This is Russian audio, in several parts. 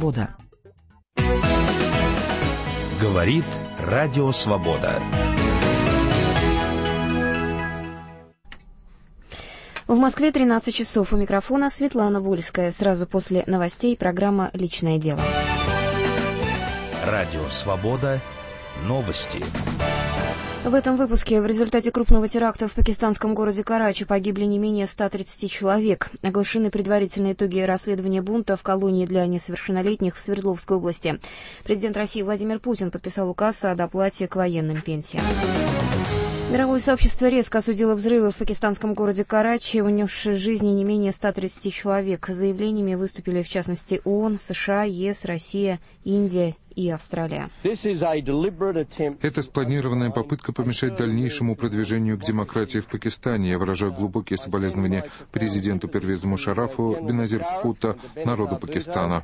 Свобода. Говорит Радио Свобода. В Москве 13 часов. У микрофона Светлана Вольская. Сразу после новостей программа «Личное дело». Радио Свобода. Новости. В этом выпуске: в результате крупного теракта в пакистанском городе Карачи погибли не менее 130 человек. Оглашены предварительные итоги расследования бунта в колонии для несовершеннолетних в Свердловской области. Президент России Владимир Путин подписал указ о доплате к военным пенсиям. Мировое сообщество резко осудило взрывы в пакистанском городе Карачи, унесшие жизни не менее 130 человек. С заявлениями выступили, в частности, ООН, США, ЕС, Россия, Индия и Австралия. Это спланированная попытка помешать дальнейшему продвижению к демократии в Пакистане. Я выражаю глубокие соболезнования президенту Первезу Мушаррафу, Беназир Бхутто, народу Пакистана,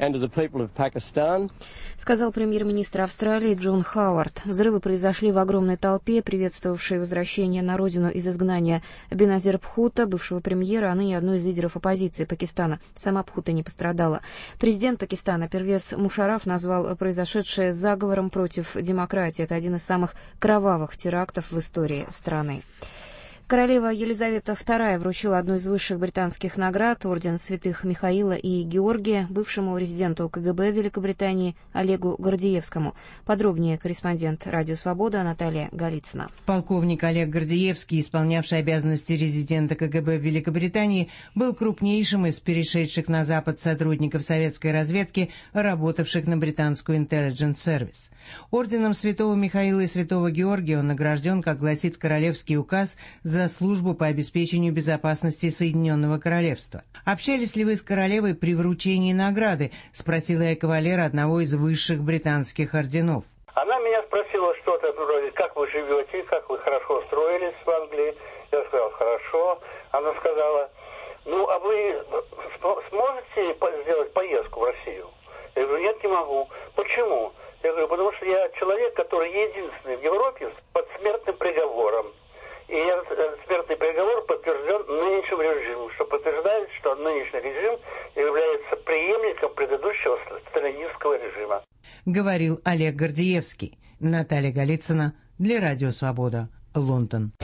сказал премьер-министр Австралии Джон Хауард. Взрывы произошли в огромной толпе, приветствовавшей возвращение на родину из изгнания Беназира Бхутто, бывшего премьера, а ныне одной из лидеров оппозиции Пакистана. Сама Бхутто не пострадала. Президент Пакистана Первез Мушарраф назвал произошедшее заговором против демократии. Это один из самых кровавых терактов в истории страны. Королева Елизавета II вручила одну из высших британских наград, орден святых Михаила и Георгия, бывшему резиденту КГБ Великобритании Олегу Гордеевскому. Подробнее корреспондент «Радио Свобода» Наталья Голицына. Полковник Олег Гордеевский, исполнявший обязанности резидента КГБ Великобритании, был крупнейшим из перешедших на Запад сотрудников советской разведки, работавших на британскую Intelligence Service. Орденом святого Михаила и святого Георгия он награжден, как гласит королевский указ, за службу по обеспечению безопасности Соединенного Королевства. «Общались ли вы с королевой при вручении награды?» — спросила я кавалера одного из высших британских орденов. Она меня спросила что-то вроде: как вы живете, как вы хорошо устроились в Англии. Я сказал: хорошо. Она сказала: ну, а вы сможете сделать поездку в Россию? Я говорю: нет, не могу. Почему? Я говорю: потому что я человек, который единственный в Европе под смертным приговором. И этот смертный приговор подтвержден нынешним режимом, что подтверждает, что нынешний режим является преемником предыдущего сталинистского режима. Говорил Олег Гордеевский. Наталья Голицына для Радио Свобода, Лондон.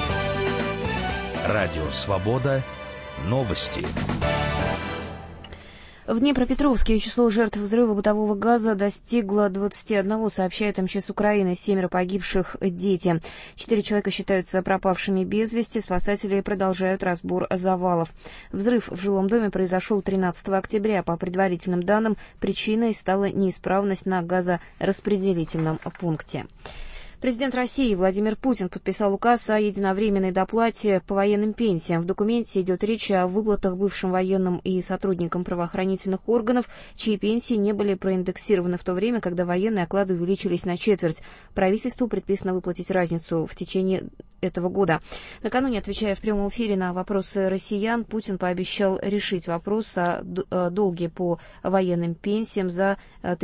Радио Свобода. Новости. В Днепропетровске число жертв взрыва бытового газа достигло 21, сообщает МЧС Украины. 7 погибших – дети. 4 человека считаются пропавшими без вести. Спасатели продолжают разбор завалов. Взрыв в жилом доме произошел 13 октября. По предварительным данным, причиной стала неисправность на газораспределительном пункте. Президент России Владимир Путин подписал указ о единовременной доплате по военным пенсиям. В документе идет речь о выплатах бывшим военным и сотрудникам правоохранительных органов, чьи пенсии не были проиндексированы в то время, когда военные оклады увеличились на четверть. Правительству предписано выплатить разницу в течение этого года. Накануне, отвечая в прямом эфире на вопросы россиян, Путин пообещал решить вопрос о долге по военным пенсиям за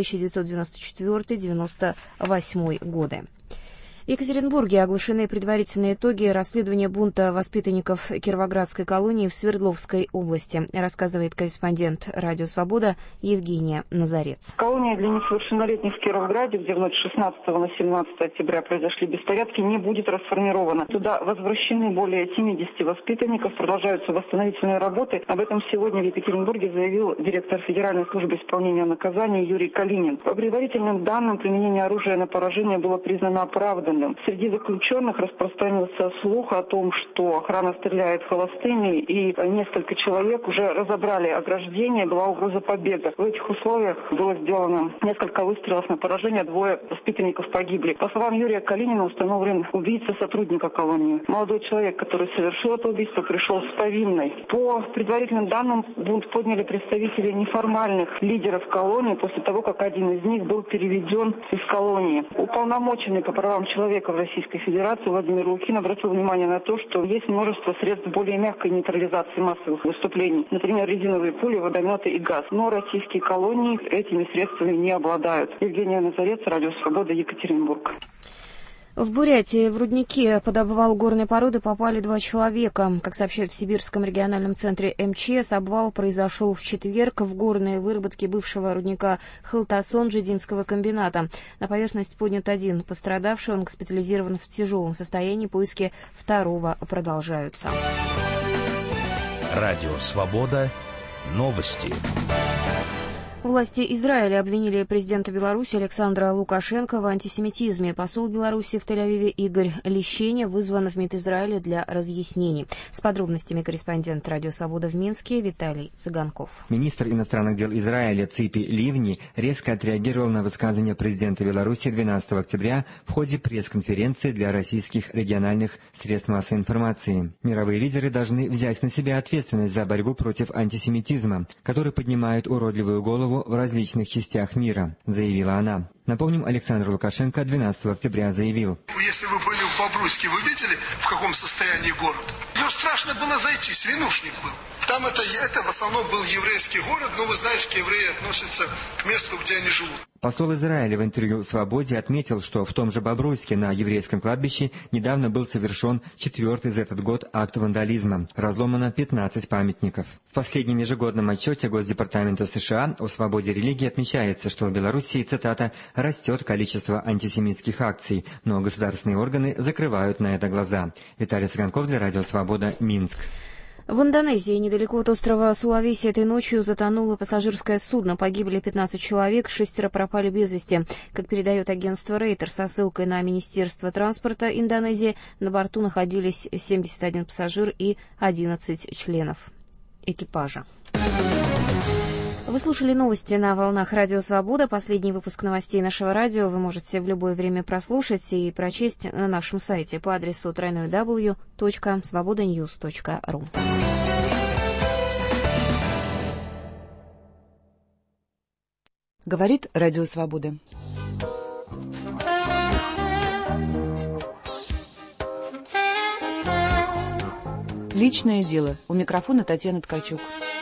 1994-1998 годы. В Екатеринбурге оглашены предварительные итоги расследования бунта воспитанников Кировоградской колонии в Свердловской области, рассказывает корреспондент «Радио Свобода» Евгения Назарец. Колония для несовершеннолетних в Кировграде, где в ночь 16 на 17 октября произошли беспорядки, не будет расформирована. Туда возвращены более 70 воспитанников, продолжаются восстановительные работы. Об этом сегодня в Екатеринбурге заявил директор Федеральной службы исполнения наказаний Юрий Калинин. По предварительным данным, применение оружия на поражение было признано оправданным. Среди заключенных распространился слух о том, что охрана стреляет холостыми, и несколько человек уже разобрали ограждение, была угроза побега. В этих условиях было сделано несколько выстрелов на поражение, 2 воспитанников погибли. По словам Юрия Калинина, установлен убийца сотрудника колонии. Молодой человек, который совершил это убийство, пришел с повинной. По предварительным данным, бунт подняли представители неформальных лидеров колонии после того, как один из них был переведен из колонии. Уполномоченный по правам человека в Российской Федерации Владимир Лукин обратил внимание на то, что есть множество средств более мягкой нейтрализации массовых выступлений, например, резиновые пули, водометы и газ. Но российские колонии этими средствами не обладают. Евгения Назарец, Радио Свобода, Екатеринбург. В Бурятии в рудники под обвал горной породы попали 2 человека. Как сообщают в Сибирском региональном центре МЧС, обвал произошел в четверг в горной выработке бывшего рудника Халтасон Жидинского комбината. На поверхность поднят 1 пострадавший, он госпитализирован в тяжелом состоянии, поиски второго продолжаются. Радио «Свобода». Новости. Власти Израиля обвинили президента Беларуси Александра Лукашенко в антисемитизме. Посол Беларуси в Тель-Авиве Игорь Лещеня вызван в МИД Израиля для разъяснений. С подробностями корреспондент «Радио Свобода» в Минске Виталий Цыганков. Министр иностранных дел Израиля Ципи Ливни резко отреагировал на высказывание президента Беларуси 12 октября в ходе пресс-конференции для российских региональных средств массовой информации. Мировые лидеры должны взять на себя ответственность за борьбу против антисемитизма, который поднимает уродливую голову в различных частях мира, заявила она. Напомним, Александр Лукашенко 12 октября заявил: если вы были в Бобруйске, вы видели, в каком состоянии город? Ну, страшно было зайти, свинушник был. Там это в основном был еврейский город, но вы знаете, как евреи относятся к месту, где они живут. Посол Израиля в интервью «Свободе» отметил, что в том же Бобруйске на еврейском кладбище недавно был совершен 4-й за этот год акт вандализма. Разломано 15 памятников. В последнем ежегодном отчете Госдепартамента США о свободе религии отмечается, что в Белоруссии, цитата, «растет количество антисемитских акций, но государственные органы закрывают на это глаза». Виталий Цыганков для Радио Свобода, Минск. В Индонезии, недалеко от острова Сулавеси, этой ночью затонуло пассажирское судно. Погибли 15 человек, 6 пропали без вести. Как передает агентство Рейтер со ссылкой на Министерство транспорта Индонезии, на борту находились 71 пассажир и 11 членов экипажа. Вы слушали новости на волнах Радио Свобода. Последний выпуск новостей нашего радио вы можете в любое время прослушать и прочесть на нашем сайте по адресу www.svobodanews.ru. Говорит Радио Свобода. Личное дело. У микрофона Татьяна Ткачук.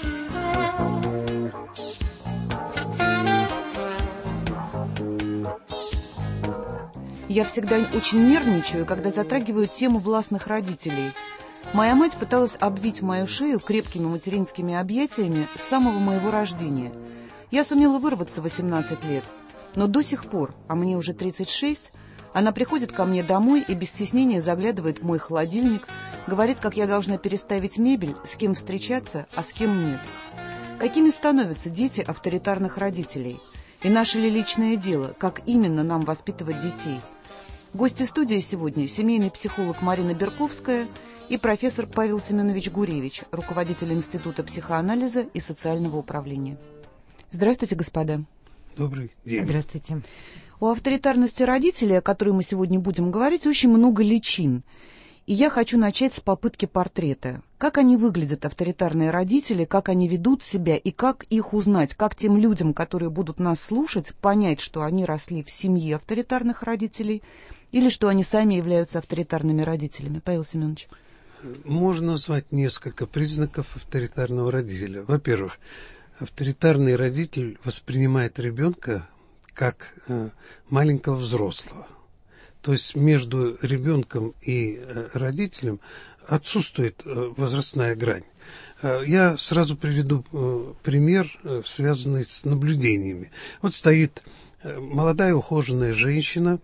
Я всегда очень нервничаю, когда затрагиваю тему властных родителей. Моя мать пыталась обвить мою шею крепкими материнскими объятиями с самого моего рождения. Я сумела вырваться в 18 лет, но до сих пор, а мне уже 36, она приходит ко мне домой и без стеснения заглядывает в мой холодильник, говорит, как я должна переставить мебель, с кем встречаться, а с кем нет. Какими становятся дети авторитарных родителей? И наше ли личное дело, как именно нам воспитывать детей? Гости студии сегодня – семейный психолог Марина Берковская и профессор Павел Семенович Гуревич, руководитель Института психоанализа и социального управления. Здравствуйте, господа. Добрый день. Здравствуйте. У авторитарности родителей, о которой мы сегодня будем говорить, очень много личин. И я хочу начать с попытки портрета. Как они выглядят, авторитарные родители, как они ведут себя и как их узнать, как тем людям, которые будут нас слушать, понять, что они росли в семье авторитарных родителей или что они сами являются авторитарными родителями. Павел Семенович. Можно назвать несколько признаков авторитарного родителя. Во-первых, авторитарный родитель воспринимает ребенка как маленького взрослого. То есть между ребенком и родителем отсутствует возрастная грань. Я сразу приведу пример, связанный с наблюдениями. Вот стоит молодая ухоженная женщина,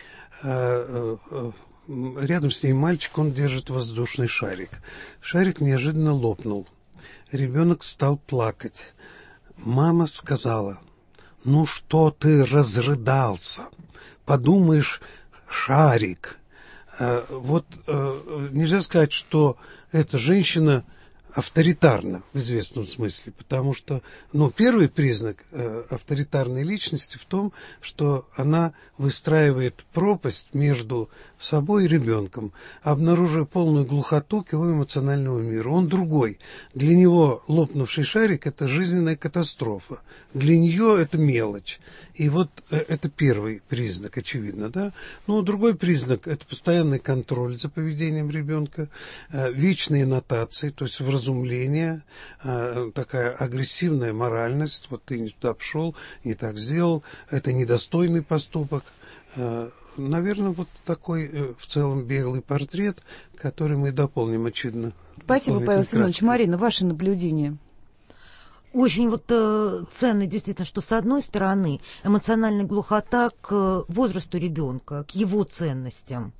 рядом с ней мальчик, он держит воздушный шарик. Шарик неожиданно лопнул. Ребенок стал плакать. Мама сказала: «Ну что ты разрыдался? Подумаешь, шарик». Вот нельзя сказать, что эта женщина авторитарна в известном смысле, потому что, первый признак авторитарной личности в том, что она выстраивает пропасть между собой и ребенком, обнаруживая полную глухоту к его эмоциональному миру. Он другой. Для него лопнувший шарик – это жизненная катастрофа. Для нее это мелочь. И вот это первый признак, очевидно, да? Но другой признак – это постоянный контроль за поведением ребенка, вечные нотации, то есть вразумление, такая агрессивная моральность. Вот ты не туда пошел, не так сделал, это недостойный поступок. наверное, вот такой в целом беглый портрет, который мы дополним, очевидно. Спасибо, Павел Семенович. Марина, ваши наблюдения? Очень вот ценно действительно, что с одной стороны эмоциональная глухота к возрасту ребенка, к его ценностям.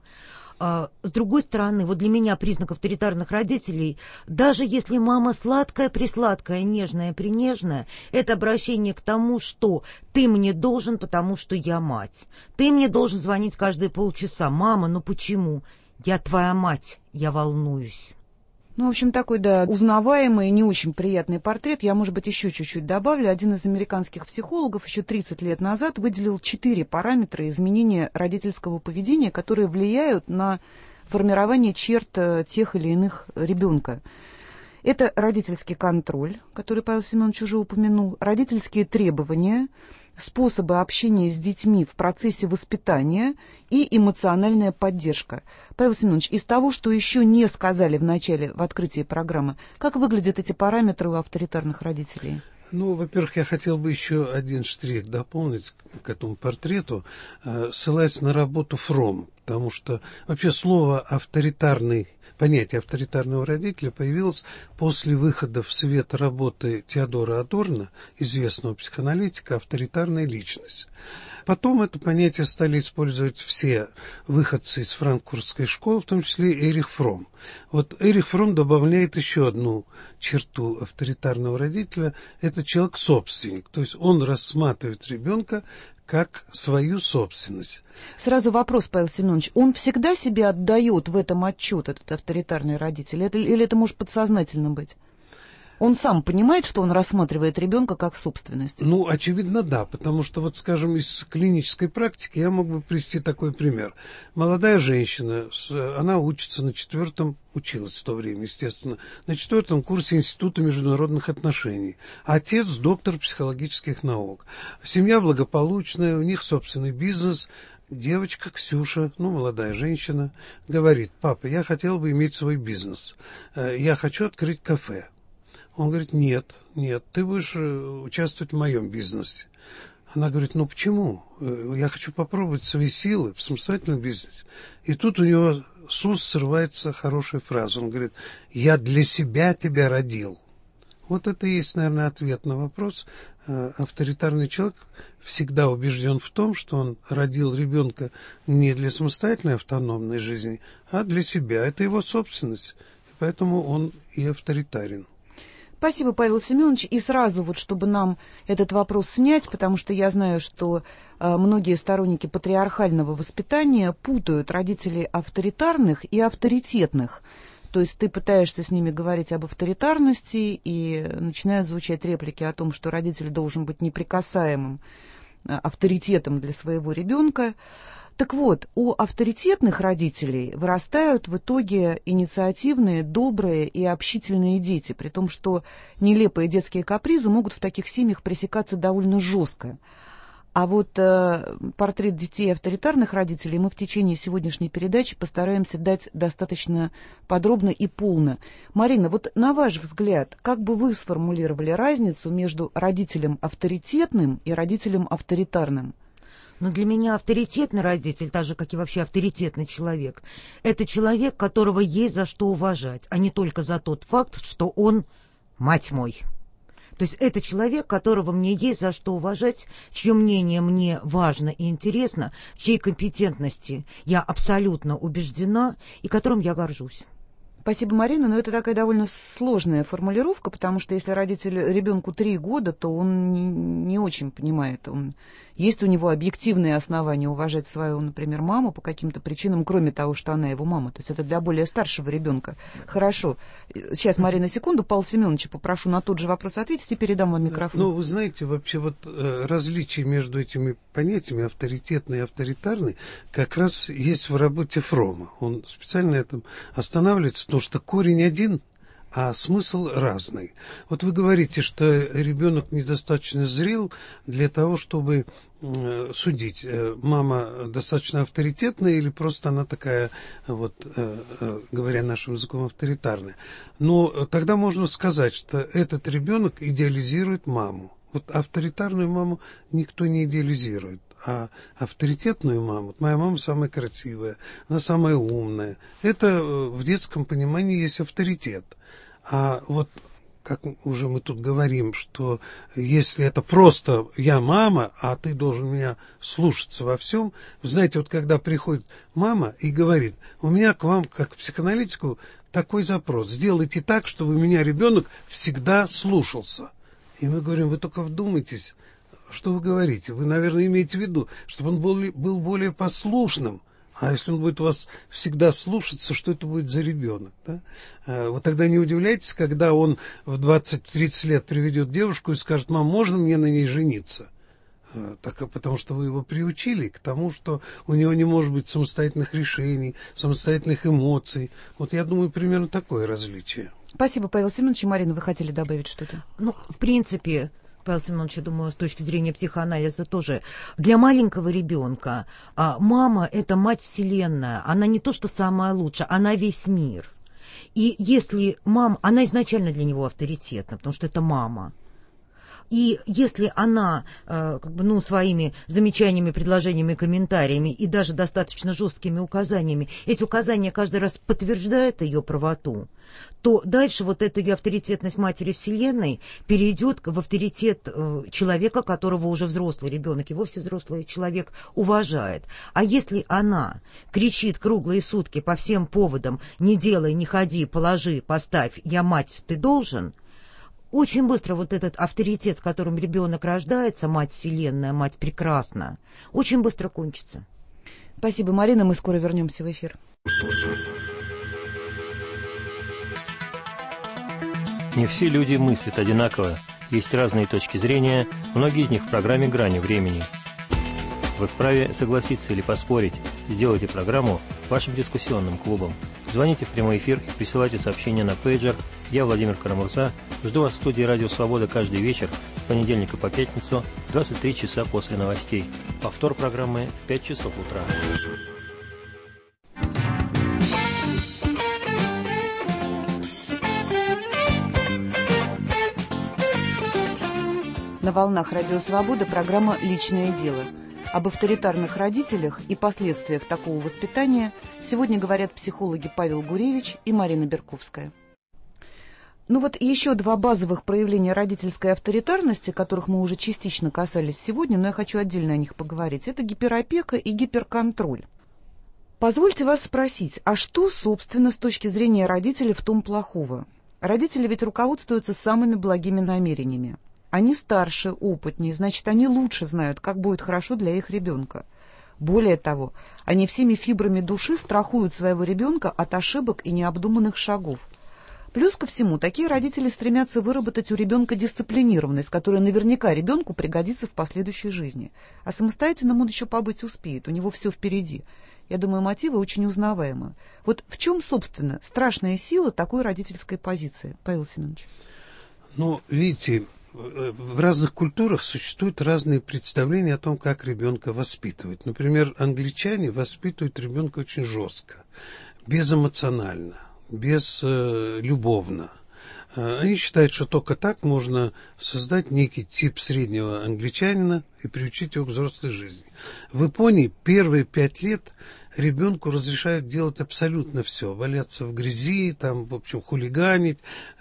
С другой стороны, вот для меня признак авторитарных родителей, даже если мама сладкая, присладкая, нежная, принежная, это обращение к тому, что ты мне должен, потому что я мать. Ты мне должен звонить каждые полчаса. Мама, ну почему? Я твоя мать, я волнуюсь. Ну, в общем, такой, да, узнаваемый, не очень приятный портрет. Я, может быть, еще чуть-чуть добавлю. Один из американских психологов еще 30 лет назад выделил 4 параметра изменения родительского поведения, которые влияют на формирование черт тех или иных ребенка. Это родительский контроль, который Павел Семенович уже упомянул, родительские требования, способы общения с детьми в процессе воспитания и эмоциональная поддержка. Павел Семенович, из того, что еще не сказали в начале, в открытии программы, как выглядят эти параметры у авторитарных родителей? Ну, во-первых, я хотел бы еще один штрих дополнить к этому портрету, ссылаясь на работу Фромм, потому что вообще слово «авторитарный», понятие авторитарного родителя появилось после выхода в свет работы Теодора Адорно, известного психоаналитика, «Авторитарная личность». Потом это понятие стали использовать все выходцы из франкфуртской школы, в том числе Эрих Фромм. Вот Эрих Фромм добавляет еще одну черту авторитарного родителя – это человек-собственник. То есть он рассматривает ребенка как свою собственность. Сразу вопрос, Павел Семенович. Он всегда себе отдает в этом отчет, этот авторитарный родитель? Или это может подсознательно быть? Он сам понимает, что он рассматривает ребенка как собственность? Ну, очевидно, да, потому что, вот, скажем, из клинической практики я мог бы привести такой пример. Молодая женщина, она учится училась в то время, естественно, на 4-м курсе Института международных отношений. Отец – доктор психологических наук. Семья благополучная, у них собственный бизнес. Девочка Ксюша, молодая женщина, говорит: папа, я хотела бы иметь свой бизнес. Я хочу открыть кафе. Он говорит: нет, ты будешь участвовать в моем бизнесе. Она говорит: ну почему? Я хочу попробовать свои силы в самостоятельном бизнесе. И тут у него с уст срывается хорошая фраза. Он говорит: я для себя тебя родил. Вот это и есть, наверное, ответ на вопрос. Авторитарный человек всегда убежден в том, что он родил ребенка не для самостоятельной автономной жизни, а для себя. Это его собственность. Поэтому он и авторитарен. Спасибо, Павел Семенович. И сразу, вот, чтобы нам этот вопрос снять, потому что я знаю, что многие сторонники патриархального воспитания путают родителей авторитарных и авторитетных. То есть ты пытаешься с ними говорить об авторитарности, и начинают звучать реплики о том, что родитель должен быть неприкасаемым авторитетом для своего ребенка. Так вот, у авторитетных родителей вырастают в итоге инициативные, добрые и общительные дети, при том, что нелепые детские капризы могут в таких семьях пресекаться довольно жестко. А вот портрет детей авторитарных родителей мы в течение сегодняшней передачи постараемся дать достаточно подробно и полно. Марина, вот на ваш взгляд, как бы вы сформулировали разницу между родителем авторитетным и родителем авторитарным? Но для меня авторитетный родитель, так же, как и вообще авторитетный человек, это человек, которого есть за что уважать, а не только за тот факт, что он мать мой. То есть это человек, которого мне есть за что уважать, чье мнение мне важно и интересно, чьей компетентности я абсолютно убеждена и которым я горжусь. Спасибо, Марина, но это такая довольно сложная формулировка, потому что если ребенку 3 года, то он не очень понимает. Есть у него объективные основания уважать свою, например, маму по каким-то причинам, кроме того, что она его мама. То есть это для более старшего ребенка. Хорошо. Сейчас, Марина, секунду, Павла Семеновича попрошу на тот же вопрос ответить и передам вам микрофон. Ну, вы знаете, вообще вот различие между этими понятиями, авторитетный и авторитарный, как раз есть в работе Фромма. Он специально на этом останавливается, потому что корень один, а смысл разный. Вот вы говорите, что ребенок недостаточно зрел для того, чтобы судить, мама достаточно авторитетная или просто она такая, вот, говоря нашим языком, авторитарная. Но тогда можно сказать, что этот ребенок идеализирует маму. Вот авторитарную маму никто не идеализирует. А авторитетную маму, моя мама самая красивая, она самая умная. Это в детском понимании есть авторитет. А вот как уже мы тут говорим, что если это просто я мама, а ты должен меня слушаться во всем. Вы знаете, вот когда приходит мама и говорит, у меня к вам, как к психоаналитику, такой запрос. Сделайте так, чтобы меня ребенок всегда слушался. И мы говорим, вы только вдумайтесь, что вы говорите. Вы, наверное, имеете в виду, чтобы он был более послушным. А если он будет вас всегда слушаться, что это будет за ребенок? Да? Вот тогда не удивляйтесь, когда он в 20-30 лет приведет девушку и скажет, мам, можно мне на ней жениться? Так, потому что вы его приучили к тому, что у него не может быть самостоятельных решений, самостоятельных эмоций. Вот я думаю, примерно такое различие. Спасибо, Павел Семенович. Марина, вы хотели добавить что-то? Ну, в принципе, Павел Семенович, я думаю, с точки зрения психоанализа тоже. Для маленького ребенка мама – это мать Вселенная. Она не то, что самая лучшая, она весь мир. И если мама, она изначально для него авторитетна, потому что это мама. И если она своими замечаниями, предложениями, комментариями и даже достаточно жесткими указаниями, эти указания каждый раз подтверждают ее правоту, то дальше вот эта ее авторитетность матери Вселенной перейдет в авторитет человека, которого уже взрослый ребенок и вовсе взрослый человек уважает. А если она кричит круглые сутки по всем поводам «не делай, не ходи, положи, поставь, я мать, ты должен», очень быстро вот этот авторитет, с которым ребенок рождается, мать Вселенная, мать прекрасна, очень быстро кончится. Спасибо, Марина. Мы скоро вернемся в эфир. Не все люди мыслят одинаково. Есть разные точки зрения, многие из них в программе «Грани времени». Вы вправе согласиться или поспорить. Сделайте программу вашим дискуссионным клубом. Звоните в прямой эфир и присылайте сообщения на пейджер. Я Владимир Карамурза. Жду вас в студии «Радио Свобода» каждый вечер с понедельника по пятницу в 23 часа после новостей. Повтор программы в 5 часов утра. На волнах «Радио Свобода» программа «Личное дело». Об авторитарных родителях и последствиях такого воспитания сегодня говорят психологи Павел Гуревич и Марина Берковская. Ну вот еще два базовых проявления родительской авторитарности, которых мы уже частично касались сегодня, но я хочу отдельно о них поговорить. Это гиперопека и гиперконтроль. Позвольте вас спросить, а что, собственно, с точки зрения родителей в том плохого? Родители ведь руководствуются самыми благими намерениями. Они старше, опытнее, значит, они лучше знают, как будет хорошо для их ребенка. Более того, они всеми фибрами души страхуют своего ребенка от ошибок и необдуманных шагов. Плюс ко всему, такие родители стремятся выработать у ребенка дисциплинированность, которая наверняка ребенку пригодится в последующей жизни. А самостоятельным он еще побыть успеет, у него все впереди. Я думаю, мотивы очень узнаваемы. Вот в чем, собственно, страшная сила такой родительской позиции, Павел Семенович? Ну, видите, в разных культурах существуют разные представления о том, как ребенка воспитывать. Например, англичане воспитывают ребенка очень жестко, безэмоционально, безлюбовно. Они считают, что только так можно создать некий тип среднего англичанина и приучить его к взрослой жизни. В Японии первые 5 лет ребенку разрешают делать абсолютно все, валяться в грязи, там, в общем, хулиганить.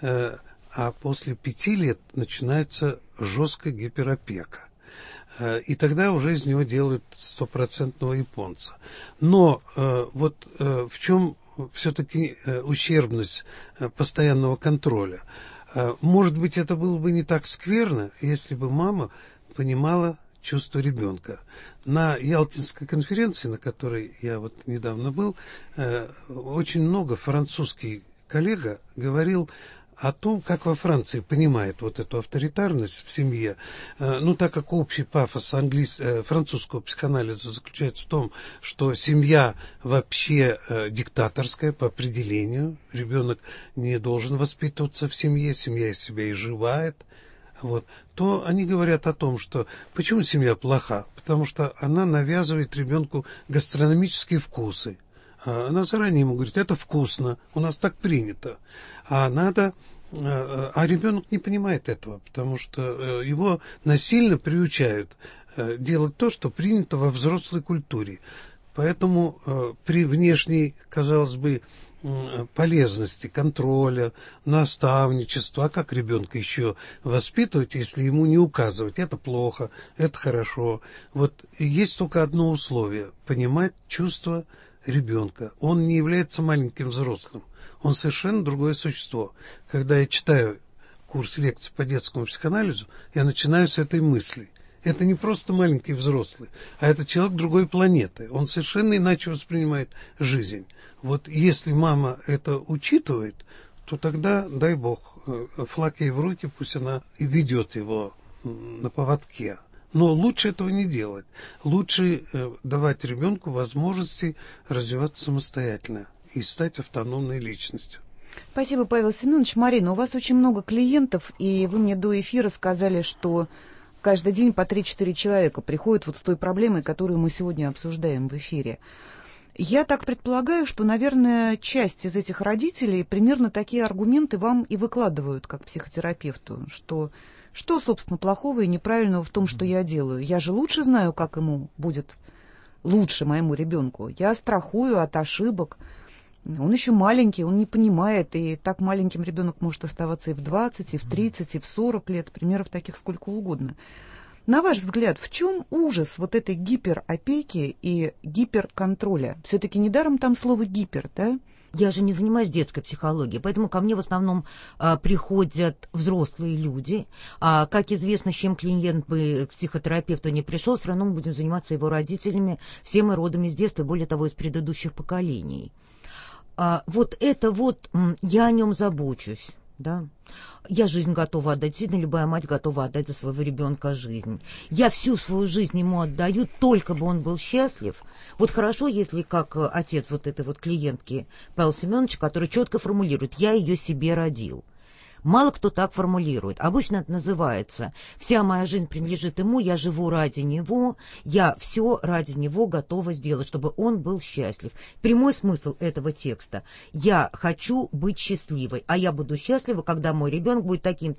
А после 5 лет начинается жесткая гиперопека. И тогда уже из него делают стопроцентного японца. Но вот в чем все-таки ущербность постоянного контроля? Может быть, это было бы не так скверно, если бы мама понимала чувство ребенка. На Ялтинской конференции, на которой я вот недавно был, очень много французский коллега говорил о том, как во Франции понимает вот эту авторитарность в семье. Ну, так как общий пафос французского психоанализа заключается в том, что семья вообще диктаторская по определению. Ребенок не должен воспитываться в семье, семья из себя изживает. Вот, то они говорят о том, что почему семья плоха? Потому что она навязывает ребенку гастрономические вкусы. Она заранее ему говорит, это вкусно, у нас так принято. А надо А ребенок не понимает этого, потому что его насильно приучают делать то, что принято во взрослой культуре. Поэтому при внешней, казалось бы, полезности, контроля, наставничества, а как ребенка еще воспитывать, если ему не указывать, это плохо, это хорошо. Вот есть только одно условие – понимать чувства ребенка. Он не является маленьким взрослым, он совершенно другое существо. Когда я читаю курс лекций по детскому психоанализу, я начинаю с этой мысли. Это не просто маленький взрослый, а это человек другой планеты. Он совершенно иначе воспринимает жизнь. Вот если мама это учитывает, то тогда, дай бог, флаг ей в руки, пусть она и ведет его на поводке. Но лучше этого не делать. Лучше давать ребенку возможности развиваться самостоятельно и стать автономной личностью. Спасибо, Павел Семенович. Марина, у вас очень много клиентов, и вы мне до эфира сказали, что каждый день по 3-4 человека приходят вот с той проблемой, которую мы сегодня обсуждаем в эфире. Я так предполагаю, что, наверное, часть из этих родителей примерно такие аргументы вам и выкладывают, как психотерапевту, что собственно, плохого и неправильного в том, что я делаю. Я же лучше знаю, как ему будет лучше, моему ребенку. Я страхую от ошибок. Он еще маленький, он не понимает, и так маленьким ребенок может оставаться и в 20, и в 30, и в 40 лет, примеров таких сколько угодно. На ваш взгляд, в чем ужас вот этой гиперопеки и гиперконтроля? Все-таки недаром там слово «гипер», да? Я же не занимаюсь детской психологией, поэтому ко мне в основном приходят взрослые люди. Как известно, с чем клиент бы к психотерапевту не пришел, все равно мы будем заниматься его родителями, все мы родом из детства, более того, из предыдущих поколений. Вот это вот, я о нем забочусь, да. Я жизнь готова отдать, действительно, любая мать готова отдать за своего ребенка жизнь. Я всю свою жизнь ему отдаю, только бы он был счастлив. Вот хорошо, если как отец вот этой вот клиентки Павел Семенович, который четко формулирует: я ее себе родил. Мало кто так формулирует. Обычно это называется: вся моя жизнь принадлежит ему, я живу ради него, я все ради него готова сделать, чтобы он был счастлив. Прямой смысл этого текста: я хочу быть счастливой, а я буду счастлива, когда мой ребенок будет таким,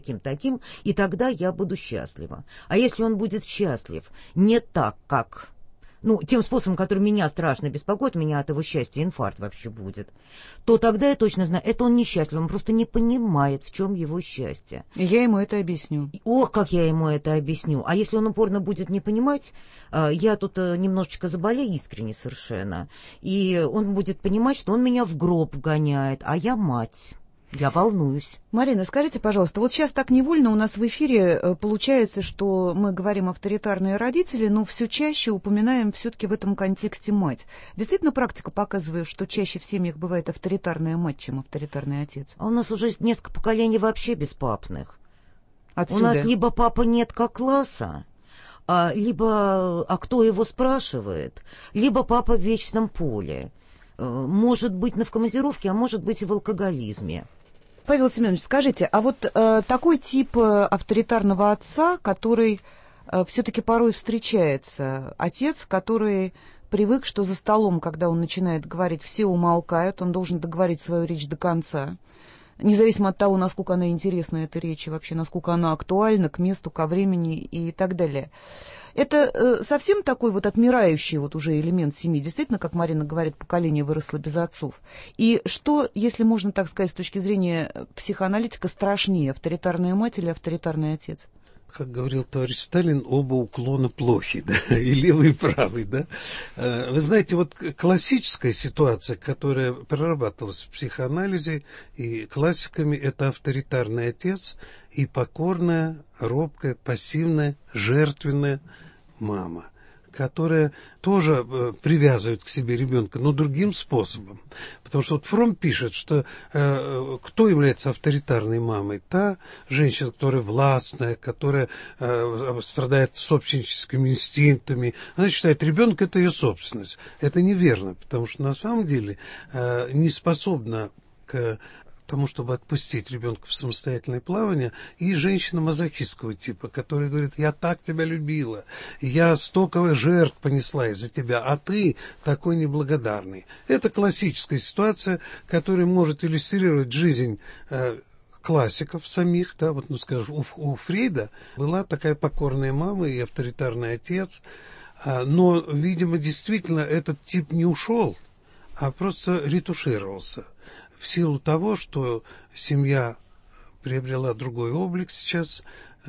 и тогда я буду счастлива. А если он будет счастлив не так, как... тем способом, который меня страшно беспокоит, у меня от его счастья инфаркт вообще будет, то тогда я точно знаю, это он несчастлив, он просто не понимает, в чем его счастье. И я ему это объясню. Ох, как я ему это объясню. А если он упорно будет не понимать, я тут немножечко заболею искренне совершенно, и он будет понимать, что он меня в гроб вгоняет, а я мать. Я волнуюсь. Марина, скажите, пожалуйста, вот сейчас так невольно у нас в эфире получается, что мы говорим авторитарные родители, но все чаще упоминаем все-таки в этом контексте мать. Действительно, практика показывает, что чаще в семьях бывает авторитарная мать, чем авторитарный отец? А у нас уже несколько поколений вообще беспапных. Отсюда. У нас либо папа нет как класса, либо кто его спрашивает, либо папа в вечном поле. Может быть, в командировке, а может быть и в алкоголизме. Павел Семенович, скажите, а вот такой тип авторитарного отца, который все-таки порой встречается, отец, который привык, что за столом, когда он начинает говорить, все умолкают, он должен договорить свою речь до конца, независимо от того, насколько она интересна, эта речь, и вообще насколько она актуальна к месту, ко времени и так далее. Это совсем такой вот отмирающий вот уже элемент семьи. Действительно, как Марина говорит, поколение выросло без отцов. И что, если можно так сказать, с точки зрения психоаналитика, страшнее, авторитарная мать или авторитарный отец? Как говорил товарищ Сталин, оба уклона плохи, да, и левый, и правый, да. Вы знаете, вот классическая ситуация, которая прорабатывалась в психоанализе и классиками, это авторитарный отец и покорная, робкая, пассивная, жертвенная мама, которая тоже привязывает к себе ребенка, но другим способом. Потому что вот Фром пишет, что кто является авторитарной мамой? Та женщина, которая властная, которая страдает собственническими инстинктами. Она считает, ребенок – это ее собственность. Это неверно, потому что на самом деле не способна к тому, чтобы отпустить ребенка в самостоятельное плавание, и женщина мазохистского типа, которая говорит: я так тебя любила, я столько жертв понесла из-за тебя, а ты такой неблагодарный. Это классическая ситуация, которая может иллюстрировать жизнь классиков самих, да, вот, ну, скажем, у Фрейда была такая покорная мама и авторитарный отец, но, видимо, действительно этот тип не ушел, а просто ретушировался в силу того, что семья приобрела другой облик сейчас.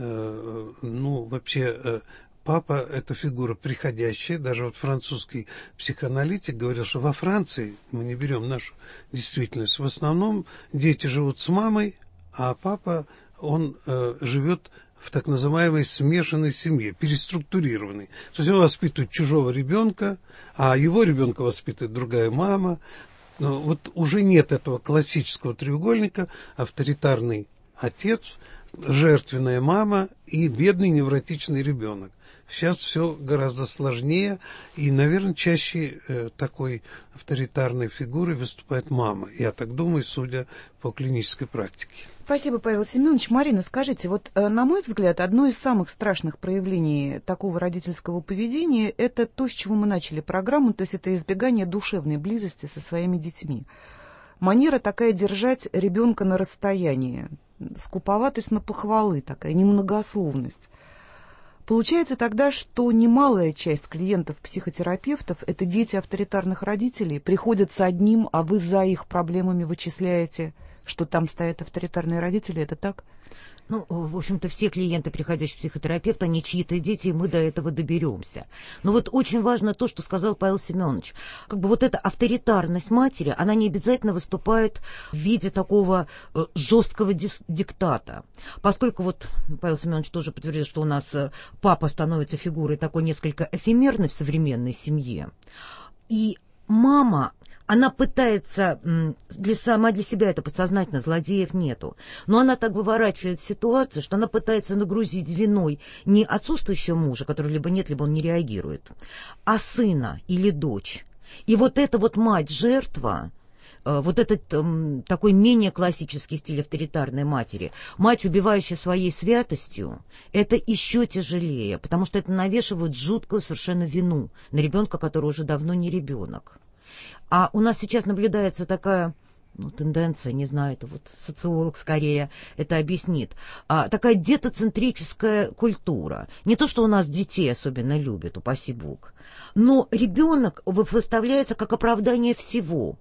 Ну, вообще, папа – это фигура приходящая. Даже вот французский психоаналитик говорил, что во Франции, мы не берем нашу действительность, в основном дети живут с мамой, а папа, он живет в так называемой смешанной семье, переструктурированной. То есть он воспитывает чужого ребенка, а его ребенка воспитывает другая мама. Но вот уже нет этого классического треугольника: авторитарный отец, жертвенная мама и бедный невротичный ребенок. Сейчас все гораздо сложнее, и, наверное, чаще такой авторитарной фигурой выступает мама. Я так думаю, судя по клинической практике. Спасибо, Павел Семенович. Марина, скажите, вот, на мой взгляд, одно из самых страшных проявлений такого родительского поведения – это то, с чего мы начали программу, то есть это избегание душевной близости со своими детьми. Манера такая держать ребенка на расстоянии, скуповатость на похвалы, такая немногословность. Получается тогда, что немалая часть клиентов-психотерапевтов – это дети авторитарных родителей, приходят с одним, а вы за их проблемами вычисляете, что там стоят авторитарные родители, это так? Ну, в общем-то, все клиенты, приходящие к психотерапевту, они чьи-то дети, и мы до этого доберемся. Но вот очень важно то, что сказал Павел Семенович. Как бы вот эта авторитарность матери, она не обязательно выступает в виде такого жесткого диктата. Поскольку вот Павел Семенович тоже подтвердил, что у нас папа становится фигурой такой несколько эфемерной в современной семье. И мама, она пытается, сама для себя это подсознательно, злодеев нету, но она так выворачивает ситуацию, что она пытается нагрузить виной не отсутствующего мужа, который либо нет, либо он не реагирует, а сына или дочь. И вот эта вот мать-жертва, вот этот такой менее классический стиль авторитарной матери, мать, убивающая своей святостью, это еще тяжелее, потому что это навешивает жуткую совершенно вину на ребенка, который уже давно не ребенок. А у нас сейчас наблюдается такая тенденция, не знаю, это вот социолог скорее это объяснит, такая детоцентрическая культура. Не то, что у нас детей особенно любят, упаси Бог, но ребенок выставляется как оправдание всего.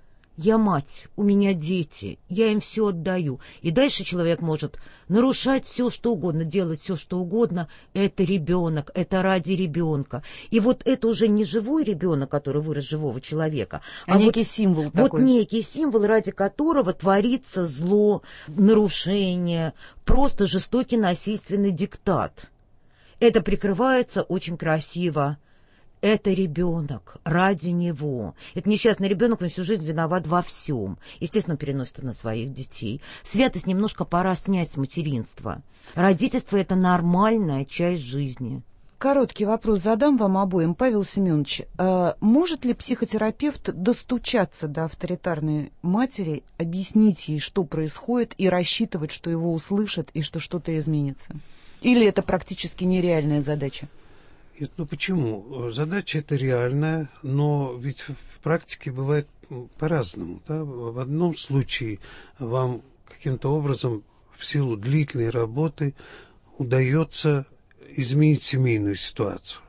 Я мать, у меня дети, я им все отдаю. И дальше человек может нарушать все, что угодно, делать все, что угодно. Это ребенок, это ради ребенка. И вот это уже не живой ребенок, который вырос живого человека, а некий символ такой. Вот некий символ, ради которого творится зло, нарушение, просто жестокий насильственный диктат. Это прикрывается очень красиво. Это ребенок, ради него. Это несчастный ребенок, он всю жизнь виноват во всем. Естественно, переносит это на своих детей. Святость немножко пора снять с материнства. Родительство – это нормальная часть жизни. Короткий вопрос задам вам обоим. Павел Семенович, может ли психотерапевт достучаться до авторитарной матери, объяснить ей, что происходит, и рассчитывать, что его услышат и что что-то изменится? Или это практически нереальная задача? Нет, ну почему? Задача эта реальная, но ведь в практике бывает по-разному. Да? В одном случае вам каким-то образом в силу длительной работы удается изменить семейную ситуацию.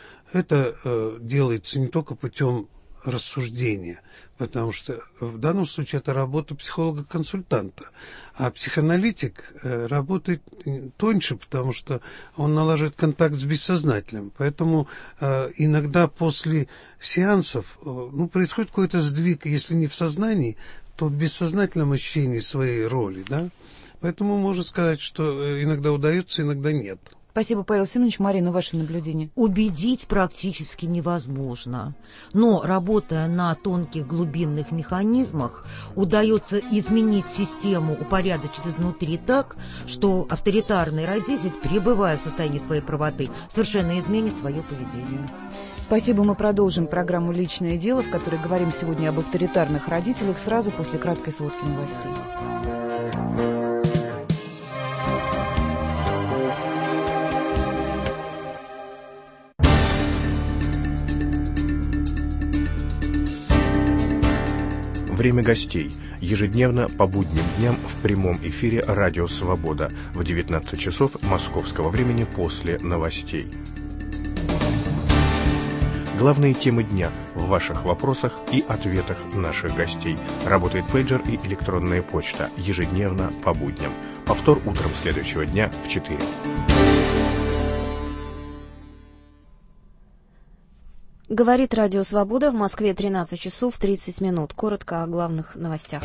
Это делается не только путем рассуждения, потому что в данном случае это работа психолога-консультанта, а психоаналитик работает тоньше, потому что он налаживает контакт с бессознательным. Поэтому иногда после сеансов происходит какой-то сдвиг, если не в сознании, то в бессознательном ощущении своей роли. Да? Поэтому можно сказать, что иногда удается, иногда нет. Спасибо, Павел Семенович. Марина, ваше наблюдение? Убедить практически невозможно. Но, работая на тонких глубинных механизмах, удается изменить систему, упорядочить изнутри так, что авторитарный родитель, пребывая в состоянии своей правоты, совершенно изменит свое поведение. Спасибо. Мы продолжим программу «Личное дело», в которой говорим сегодня об авторитарных родителях, сразу после краткой сводки новостей. Время гостей. Ежедневно по будним дням в прямом эфире «Радио Свобода» в 19 часов московского времени после новостей. Главные темы дня в ваших вопросах и ответах наших гостей. Работает пейджер и электронная почта. Ежедневно по будням. Повтор утром следующего дня в 4. Говорит Радио Свобода, в Москве 13 часов 30 минут. Коротко о главных новостях.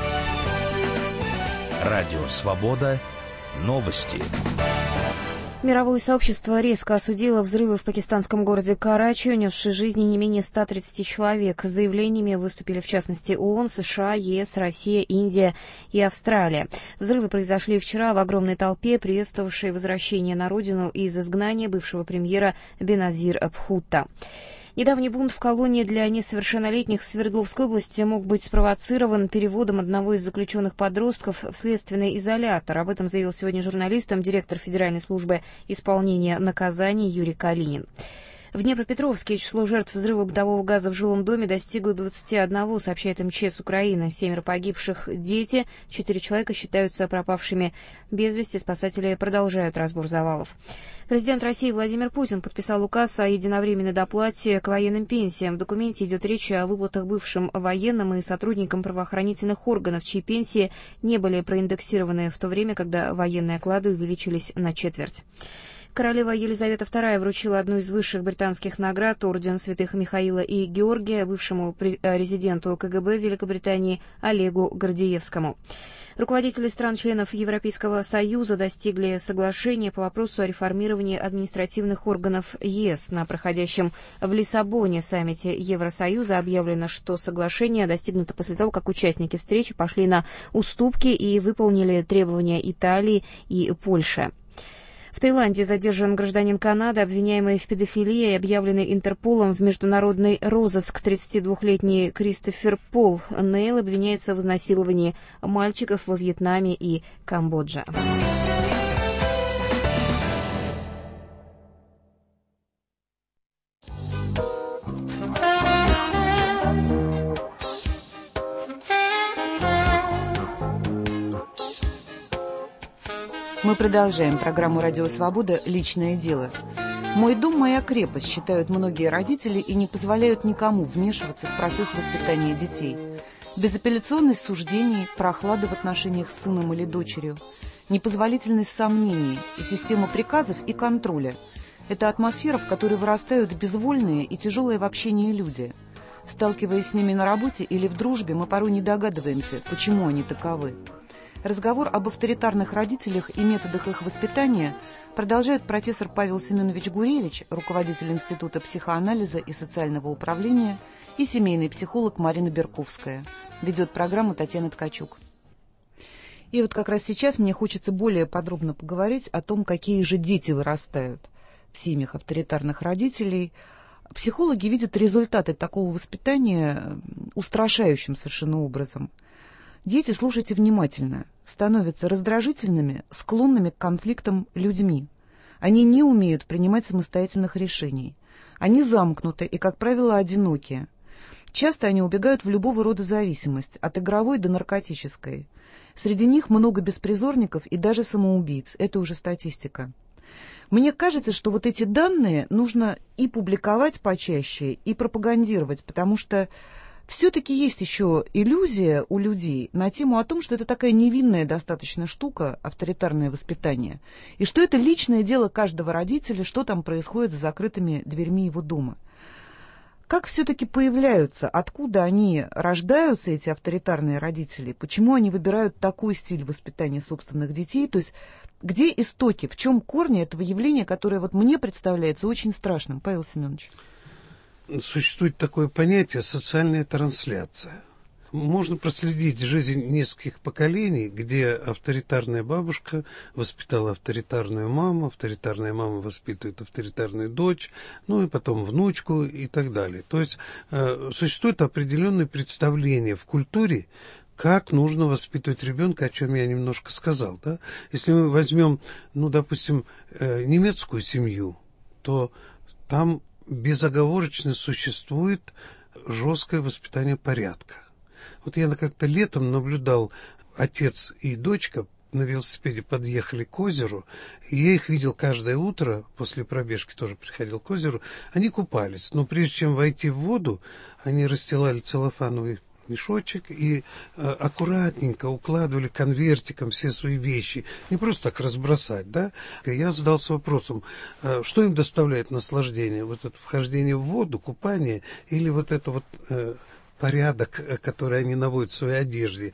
Радио Свобода. Новости. Мировое сообщество резко осудило взрывы в пакистанском городе Карачи, унесшие жизни не менее 130 человек. С заявлениями выступили в частности ООН, США, ЕС, Россия, Индия и Австралия. Взрывы произошли вчера в огромной толпе, приветствовавшей возвращение на родину из изгнания бывшего премьера Беназира Бхутто. Недавний бунт в колонии для несовершеннолетних в Свердловской области мог быть спровоцирован переводом одного из заключенных подростков в следственный изолятор. Об этом заявил сегодня журналистам директор Федеральной службы исполнения наказаний Юрий Калинин. В Днепропетровске число жертв взрыва бытового газа в жилом доме достигло 21, сообщает МЧС Украины. 7 погибших – дети, 4 человека считаются пропавшими без вести. Спасатели продолжают разбор завалов. Президент России Владимир Путин подписал указ о единовременной доплате к военным пенсиям. В документе идет речь о выплатах бывшим военным и сотрудникам правоохранительных органов, чьи пенсии не были проиндексированы в то время, когда военные оклады увеличились на четверть. Королева Елизавета II вручила одну из высших британских наград, орден святых Михаила и Георгия, бывшему резиденту КГБ Великобритании Олегу Гордеевскому. Руководители стран-членов Европейского Союза достигли соглашения по вопросу о реформировании административных органов ЕС. На проходящем в Лиссабоне саммите Евросоюза объявлено, что соглашение достигнуто после того, как участники встречи пошли на уступки и выполнили требования Италии и Польши. В Таиланде задержан гражданин Канады, обвиняемый в педофилии и объявленный Интерполом в международный розыск. 32-летний Кристофер Пол Нейл обвиняется в изнасиловании мальчиков во Вьетнаме и Камбодже. Мы продолжаем программу «Радио Свобода. Личное дело». «Мой дом – моя крепость», считают многие родители и не позволяют никому вмешиваться в процесс воспитания детей. Безапелляционность суждений, прохлада в отношениях с сыном или дочерью, непозволительность сомнений, система приказов и контроля – это атмосфера, в которой вырастают безвольные и тяжелые в общении люди. Сталкиваясь с ними на работе или в дружбе, мы порой не догадываемся, почему они таковы. Разговор об авторитарных родителях и методах их воспитания продолжает профессор Павел Семенович Гуревич, руководитель Института психоанализа и социального управления, и семейный психолог Марина Берковская. Ведет программу Татьяна Ткачук. И вот как раз сейчас мне хочется более подробно поговорить о том, какие же дети вырастают в семьях авторитарных родителей. Психологи видят результаты такого воспитания устрашающим совершенно образом. Дети, слушайте внимательно, становятся раздражительными, склонными к конфликтам людьми. Они не умеют принимать самостоятельных решений. Они замкнуты и, как правило, одиноки. Часто они убегают в любого рода зависимость, от игровой до наркотической. Среди них много беспризорников и даже самоубийц. Это уже статистика. Мне кажется, что вот эти данные нужно и публиковать почаще, и пропагандировать, потому что все-таки есть еще иллюзия у людей на тему о том, что это такая невинная достаточно штука, авторитарное воспитание, и что это личное дело каждого родителя, что там происходит за закрытыми дверьми его дома. Как все-таки появляются, откуда они рождаются, эти авторитарные родители, почему они выбирают такой стиль воспитания собственных детей, то есть где истоки, в чем корни этого явления, которое вот мне представляется очень страшным, Павел Семенович? Существует такое понятие «социальная трансляция». Можно проследить жизнь нескольких поколений, где авторитарная бабушка воспитала авторитарную маму, авторитарная мама воспитывает авторитарную дочь, ну и потом внучку и так далее. То есть существует определенное представление в культуре, как нужно воспитывать ребенка, о чем я немножко сказал. Да? Если мы возьмем, ну, допустим, немецкую семью, то там безоговорочно существует жесткое воспитание порядка. Вот я как-то летом наблюдал, отец и дочка на велосипеде подъехали к озеру, и я их видел каждое утро, после пробежки тоже приходил к озеру, они купались. Но прежде чем войти в воду, они расстилали целлофановый мешочек и аккуратненько укладывали конвертиком все свои вещи. Не просто так разбросать, да? Я задался вопросом, что им доставляет наслаждение? Вот это вхождение в воду, купание, или вот это вот порядок, который они наводят в своей одежде.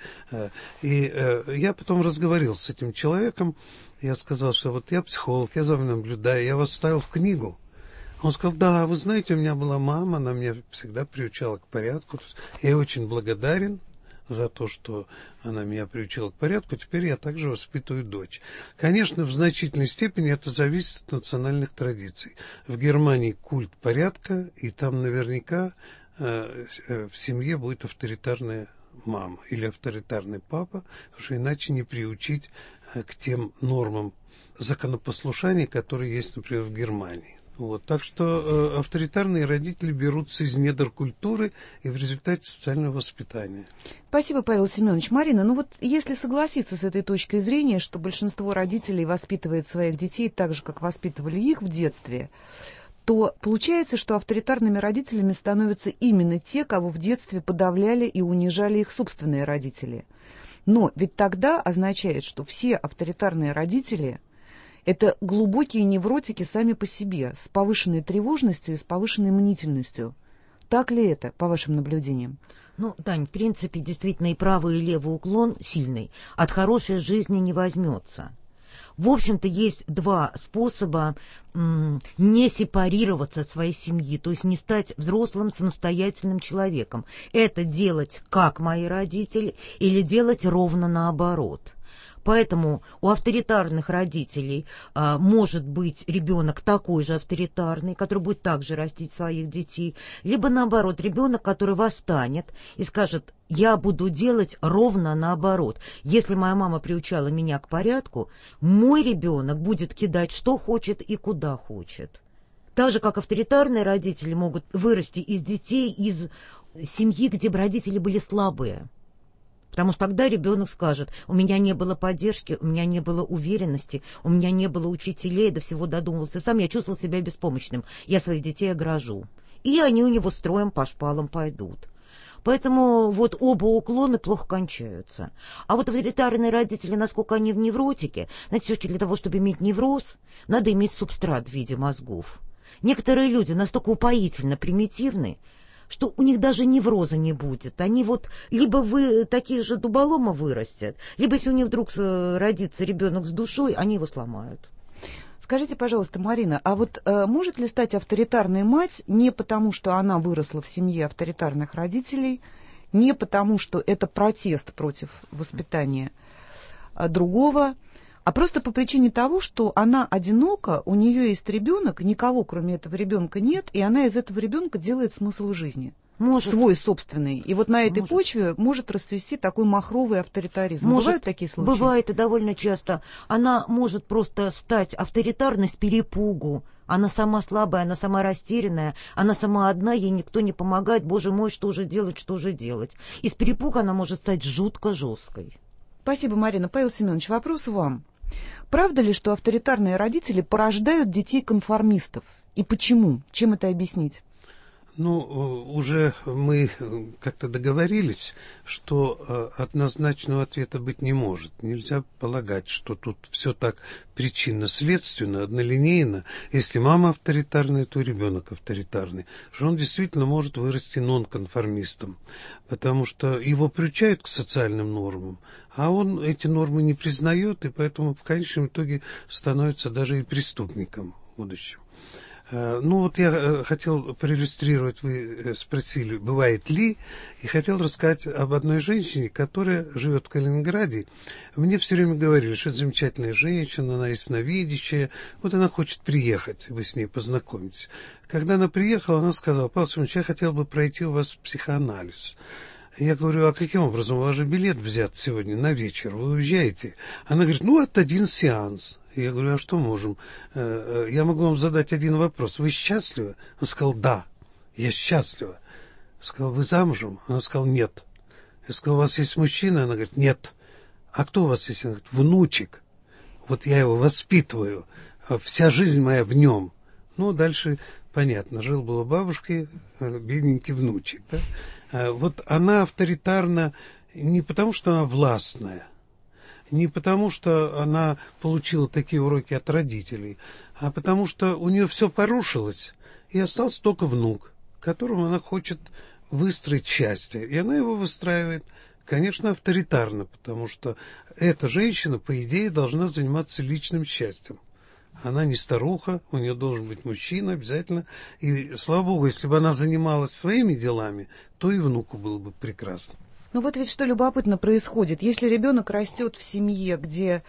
И я потом разговаривал с этим человеком, я сказал, что вот я психолог, я за вами наблюдаю, я вас ставил в книгу. Он сказал, да, вы знаете, у меня была мама, она меня всегда приучала к порядку. Я ей очень благодарен за то, что она меня приучила к порядку. Теперь я также воспитываю дочь. Конечно, в значительной степени это зависит от национальных традиций. В Германии культ порядка, и там наверняка в семье будет авторитарная мама или авторитарный папа, потому что иначе не приучить к тем нормам законопослушания, которые есть, например, в Германии. Вот. Так что авторитарные родители берутся из недр культуры и в результате социального воспитания. Спасибо, Павел Семенович. Марина, ну вот если согласиться с этой точкой зрения, что большинство родителей воспитывает своих детей так же, как воспитывали их в детстве, то получается, что авторитарными родителями становятся именно те, кого в детстве подавляли и унижали их собственные родители. Но ведь тогда означает, что все авторитарные родители – это глубокие невротики сами по себе, с повышенной тревожностью и с повышенной мнительностью. Так ли это, по вашим наблюдениям? Ну, Тань, в принципе, действительно и правый, и левый уклон сильный. От хорошей жизни не возьмется. В общем-то, есть два способа не сепарироваться от своей семьи, то есть не стать взрослым самостоятельным человеком. Это делать как мои родители или делать ровно наоборот. Поэтому у авторитарных родителей может быть ребенок такой же авторитарный, который будет также растить своих детей, либо наоборот, ребенок, который восстанет и скажет, я буду делать ровно наоборот. Если моя мама приучала меня к порядку, мой ребенок будет кидать, что хочет и куда хочет. Так же, как авторитарные родители могут вырасти из детей, из семьи, где бы родители были слабые. Потому что тогда ребенок скажет, у меня не было поддержки, у меня не было уверенности, у меня не было учителей, до всего додумывался сам, я чувствовал себя беспомощным, я своих детей огражу. И они у него строем по шпалам пойдут. Поэтому вот оба уклона плохо кончаются. А вот авторитарные родители, насколько они в невротике, знаете, все-таки для того, чтобы иметь невроз, надо иметь субстрат в виде мозгов. Некоторые люди настолько упоительно примитивны, что у них даже невроза не будет. Они вот либо вы таких же дуболома вырастят, либо если у них вдруг родится ребенок с душой, они его сломают. Скажите, пожалуйста, Марина, а вот может ли стать авторитарной мать не потому, что она выросла в семье авторитарных родителей, не потому, что это протест против воспитания другого, а просто по причине того, что она одинока, у нее есть ребенок, никого кроме этого ребенка нет, и она из этого ребенка делает смысл жизни. Может. Свой собственный. И вот на этой почве может расцвести такой махровый авторитаризм. Бывают такие случаи? Бывает, и довольно часто. Она может просто стать авторитарной с перепугу. Она сама слабая, она сама растерянная, она сама одна, ей никто не помогает. Боже мой, что же делать, что же делать? Из перепуга она может стать жутко жесткой. Спасибо, Марина. Павел Семенович, вопрос вам. Правда ли, что авторитарные родители порождают детей-конформистов? И почему? Чем это объяснить? Ну, уже мы как-то договорились, что однозначного ответа быть не может. Нельзя полагать, что тут все так причинно-следственно, однолинейно. Если мама авторитарная, то ребенок авторитарный. Что он действительно может вырасти нонконформистом, потому что его приучают к социальным нормам, а он эти нормы не признает, и поэтому в конечном итоге становится даже и преступником в будущем. Ну вот я хотел проиллюстрировать, вы спросили, бывает ли, и хотел рассказать об одной женщине, которая живет в Калининграде. Мне все время говорили, что это замечательная женщина, она ясновидящая, вот она хочет приехать, вы с ней познакомитесь. Когда она приехала, она сказала, Павел Семенович, я хотел бы пройти у вас психоанализ. Я говорю, а каким образом? У вас же билет взят сегодня на вечер, вы уезжаете. Она говорит, ну, это один сеанс. Я говорю, а что можем? Я могу вам задать один вопрос. Вы счастливы? Он сказал, да, я счастлива. Сказал, вы замужем? Она сказала, нет. Я сказал, у вас есть мужчина? Она говорит, нет. А кто у вас есть? Она говорит, внучек. Вот я его воспитываю. Вся жизнь моя в нем. Ну, дальше понятно. Жил-был у бабушки бедненький внучек. Да? Вот она авторитарна не потому, что она властная, не потому, что она получила такие уроки от родителей, а потому что у нее все порушилось, и остался только внук, которому она хочет выстроить счастье. И она его выстраивает, конечно, авторитарно, потому что эта женщина, по идее, должна заниматься личным счастьем. Она не старуха, у нее должен быть мужчина обязательно. И, слава богу, если бы она занималась своими делами, то и внуку было бы прекрасно. Ну вот ведь что любопытно происходит. Если ребенок растет в семье, где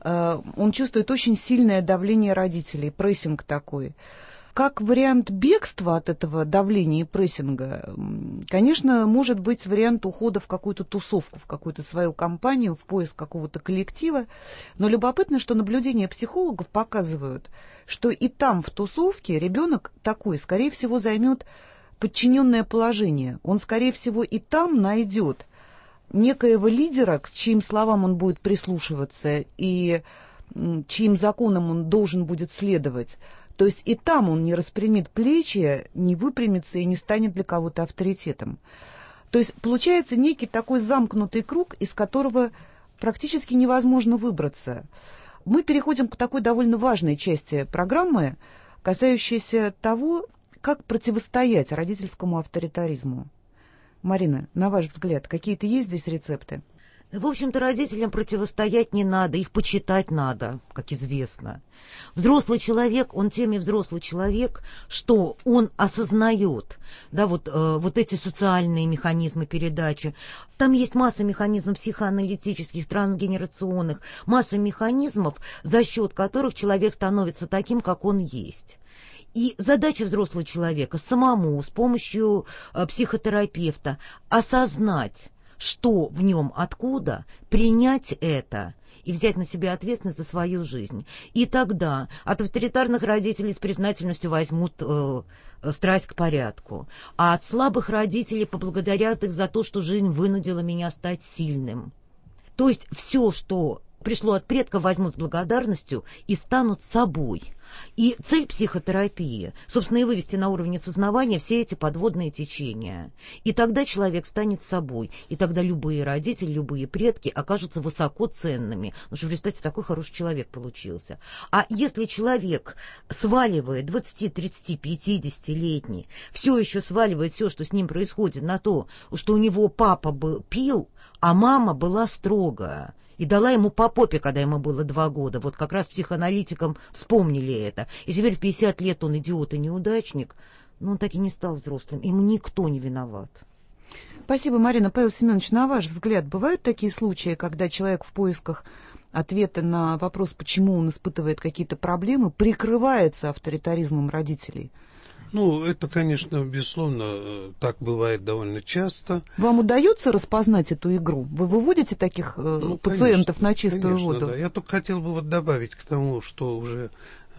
он чувствует очень сильное давление родителей, прессинг такой, как вариант бегства от этого давления и прессинга, конечно, может быть вариант ухода в какую-то тусовку, в какую-то свою компанию, в поиск какого-то коллектива. Но любопытно, что наблюдения психологов показывают, что и там, в тусовке, ребенок такой, скорее всего, займет подчиненное положение. Он, скорее всего, и там найдет некоего лидера, к чьим словам он будет прислушиваться и чьим законам он должен будет следовать. То есть и там он не распрямит плечи, не выпрямится и не станет для кого-то авторитетом. То есть получается некий такой замкнутый круг, из которого практически невозможно выбраться. Мы переходим к такой довольно важной части программы, касающейся того, как противостоять родительскому авторитаризму. Марина, на ваш взгляд, какие-то есть здесь рецепты? В общем-то, родителям противостоять не надо, их почитать надо, как известно. Взрослый человек, он тем и взрослый человек, что он осознает, да, вот эти социальные механизмы передачи. Там есть масса механизмов психоаналитических, трансгенерационных, масса механизмов, за счет которых человек становится таким, как он есть. И задача взрослого человека самому, с помощью психотерапевта, осознать, что в нем, откуда, принять это и взять на себя ответственность за свою жизнь. И тогда от авторитарных родителей с признательностью возьмут страсть к порядку, а от слабых родителей поблагодарят их за то, что жизнь вынудила меня стать сильным. То есть все, что пришло от предков, возьмут с благодарностью и станут собой. И цель психотерапии, собственно, и вывести на уровне сознания все эти подводные течения. И тогда человек станет собой, и тогда любые родители, любые предки окажутся высоко ценными. Потому что, представьте, такой хороший человек получился. А если человек сваливает 20, 30, 50-летний, все еще сваливает все, что с ним происходит, на то, что у него папа пил, а мама была строгая, и дала ему по попе, когда ему было 2 года. Вот как раз психоаналитикам вспомнили это. И теперь в 50 лет он идиот и неудачник, но он так и не стал взрослым. Ему никто не виноват. Спасибо, Марина. Павел Семенович, на ваш взгляд, бывают такие случаи, когда человек в поисках ответа на вопрос, почему он испытывает какие-то проблемы, прикрывается авторитаризмом родителей? Ну, это, конечно, безусловно, так бывает довольно часто. Вам удается распознать эту игру? Вы выводите таких пациентов, конечно, на чистую воду? Да. Я только хотел бы добавить к тому, что уже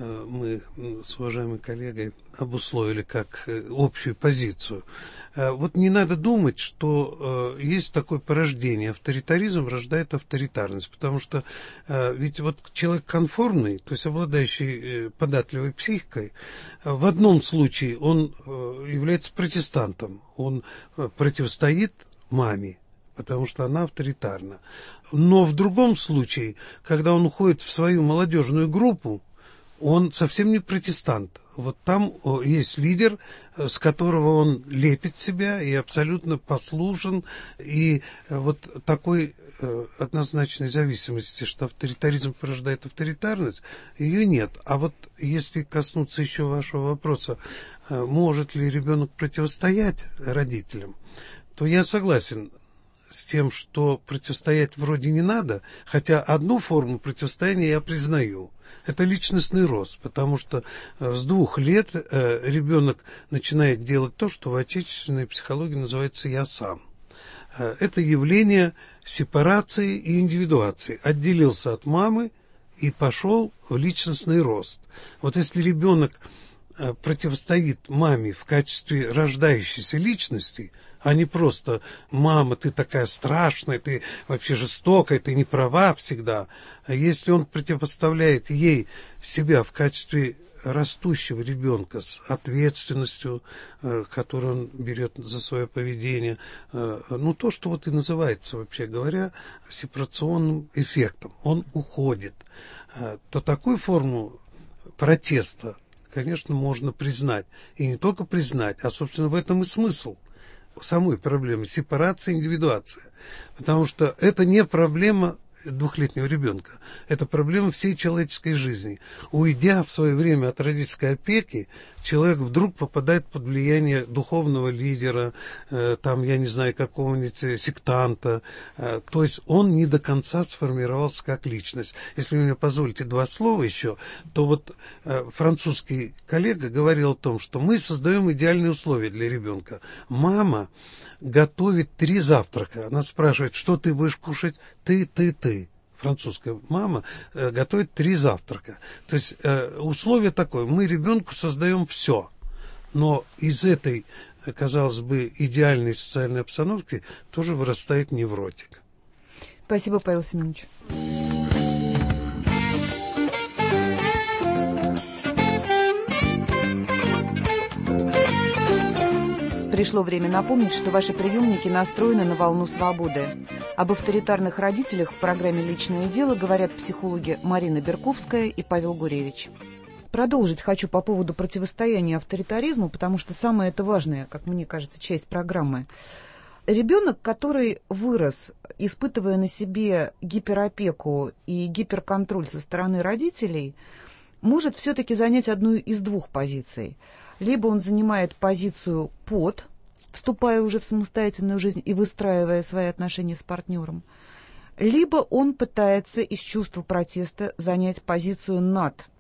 мы с уважаемой коллегой обусловили как общую позицию. Вот не надо думать, что есть такое порождение. Авторитаризм рождает авторитарность, потому что ведь вот человек конформный, то есть обладающий податливой психикой, в одном случае он является протестантом, он противостоит маме, потому что она авторитарна. Но в другом случае, когда он уходит в свою молодежную группу, он совсем не протестант. Вот там есть лидер, с которого он лепит себя и абсолютно послушен. И вот такой однозначной зависимости, что авторитаризм порождает авторитарность, ее нет. А вот если коснуться еще вашего вопроса, может ли ребенок противостоять родителям, то я согласен с тем, что противостоять вроде не надо, хотя одну форму противостояния я признаю. Это личностный рост, потому что с 2 лет ребенок начинает делать то, что в отечественной психологии называется «я сам». Это явление сепарации и индивидуации. Отделился от мамы и пошел в личностный рост. Вот если ребенок противостоит маме в качестве рождающейся личности, а не просто «мама, ты такая страшная, ты вообще жестокая, ты не права всегда». А если он противопоставляет ей себя в качестве растущего ребенка с ответственностью, которую он берет за свое поведение, ну, то, что вот и называется, вообще говоря, сепарационным эффектом, он уходит, то такую форму протеста, конечно, можно признать. И не только признать, а, собственно, в этом и смысл самой проблемы — сепарация, индивидуация. Потому что это не проблема двухлетнего ребенка. Это проблема всей человеческой жизни. Уйдя в свое время от родительской опеки, человек вдруг попадает под влияние духовного лидера, там, я не знаю, какого-нибудь сектанта. То есть он не до конца сформировался как личность. Если вы мне позволите два слова еще, то вот французский коллега говорил о том, что мы создаем идеальные условия для ребенка. Мама готовит 3 завтрака. Она спрашивает, что ты будешь кушать? Ты. Французская мама готовит 3 завтрака. То есть условие такое: мы ребенку создаем все. Но из этой, казалось бы, идеальной социальной обстановки тоже вырастает невротик. Спасибо, Павел Семенович. Пришло время напомнить, что ваши приемники настроены на волну свободы. Об авторитарных родителях в программе «Личное дело» говорят психологи Марина Берковская и Павел Гуревич. Продолжить хочу по поводу противостояния авторитаризму, потому что самое это важное, как мне кажется, часть программы. Ребенок, который вырос, испытывая на себе гиперопеку и гиперконтроль со стороны родителей, может все-таки занять одну из 2 позиций. Либо он занимает позицию под, вступая уже в самостоятельную жизнь и выстраивая свои отношения с партнером, либо он пытается из чувства протеста занять позицию над.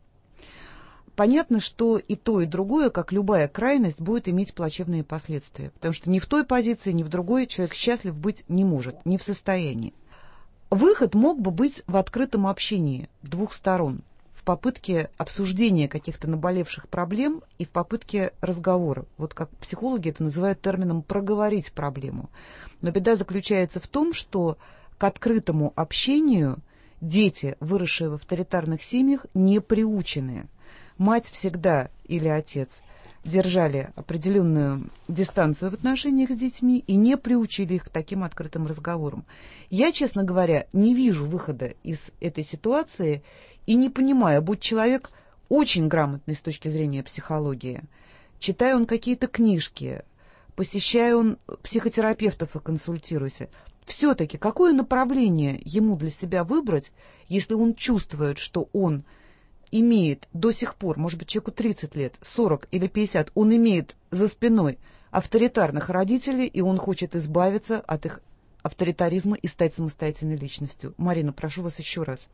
Понятно, что и то, и другое, как любая крайность, будет иметь плачевные последствия, потому что ни в той позиции, ни в другой человек счастлив быть не может, не в состоянии. Выход мог бы быть в открытом общении 2 сторон, в попытке обсуждения каких-то наболевших проблем и в попытке разговора. Вот как психологи это называют термином «проговорить проблему». Но беда заключается в том, что к открытому общению дети, выросшие в авторитарных семьях, не приучены. Мать всегда или отец держали определенную дистанцию в отношениях с детьми и не приучили их к таким открытым разговорам. Я, честно говоря, не вижу выхода из этой ситуации и не понимаю, будь человек очень грамотный с точки зрения психологии, читая он какие-то книжки, посещая он психотерапевтов и консультируясь, все-таки какое направление ему для себя выбрать, если он чувствует, что он имеет до сих пор, может быть, человеку 30 лет, 40 или 50, он имеет за спиной авторитарных родителей, и он хочет избавиться от их авторитаризма и стать самостоятельной личностью. Марина, прошу вас еще раз.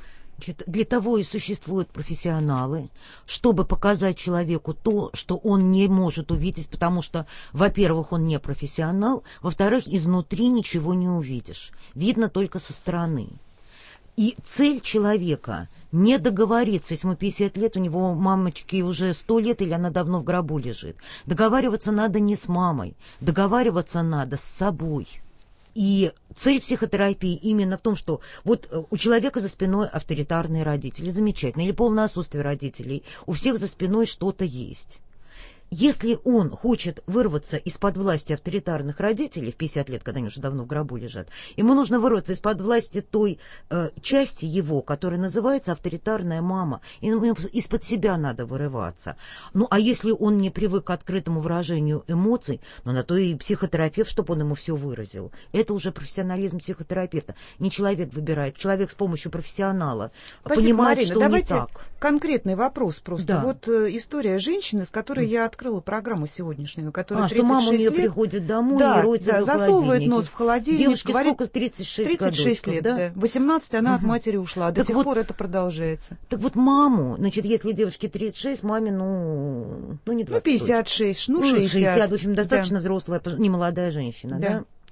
Для того и существуют профессионалы, чтобы показать человеку то, что он не может увидеть, потому что, во-первых, он не профессионал, во-вторых, изнутри ничего не увидишь. Видно только со стороны. И цель человека не договориться, если ему 50 лет, у него мамочки уже 100 лет, или она давно в гробу лежит. Договариваться надо не с мамой, договариваться надо с собой. И цель психотерапии именно в том, что вот у человека за спиной авторитарные родители, замечательно, или полное отсутствие родителей, у всех за спиной что-то есть. Если он хочет вырваться из-под власти авторитарных родителей в 50 лет, когда они уже давно в гробу лежат, ему нужно вырваться из-под власти той части его, которая называется авторитарная мама. Из-под себя надо вырываться. Ну, а если он не привык к открытому выражению эмоций, ну, на то и психотерапевт, чтобы он ему все выразил. Это уже профессионализм психотерапевта. Не человек выбирает, человек с помощью профессионала понимает, Марина, что давайте не так. Конкретный вопрос просто. Да. Вот история женщины, с которой я открыла программу сегодняшнюю, которая 36 что мама у нее лет, приходит домой и роется в засовывает нос в холодильник. Девушке говорит, сколько? 36 годочков, лет, да? 18 она от матери ушла, до сих пор это продолжается. Так вот маму, значит, если девушке 36, маме, не 20. 56, 60. 60, в общем, достаточно взрослая, немолодая женщина, да?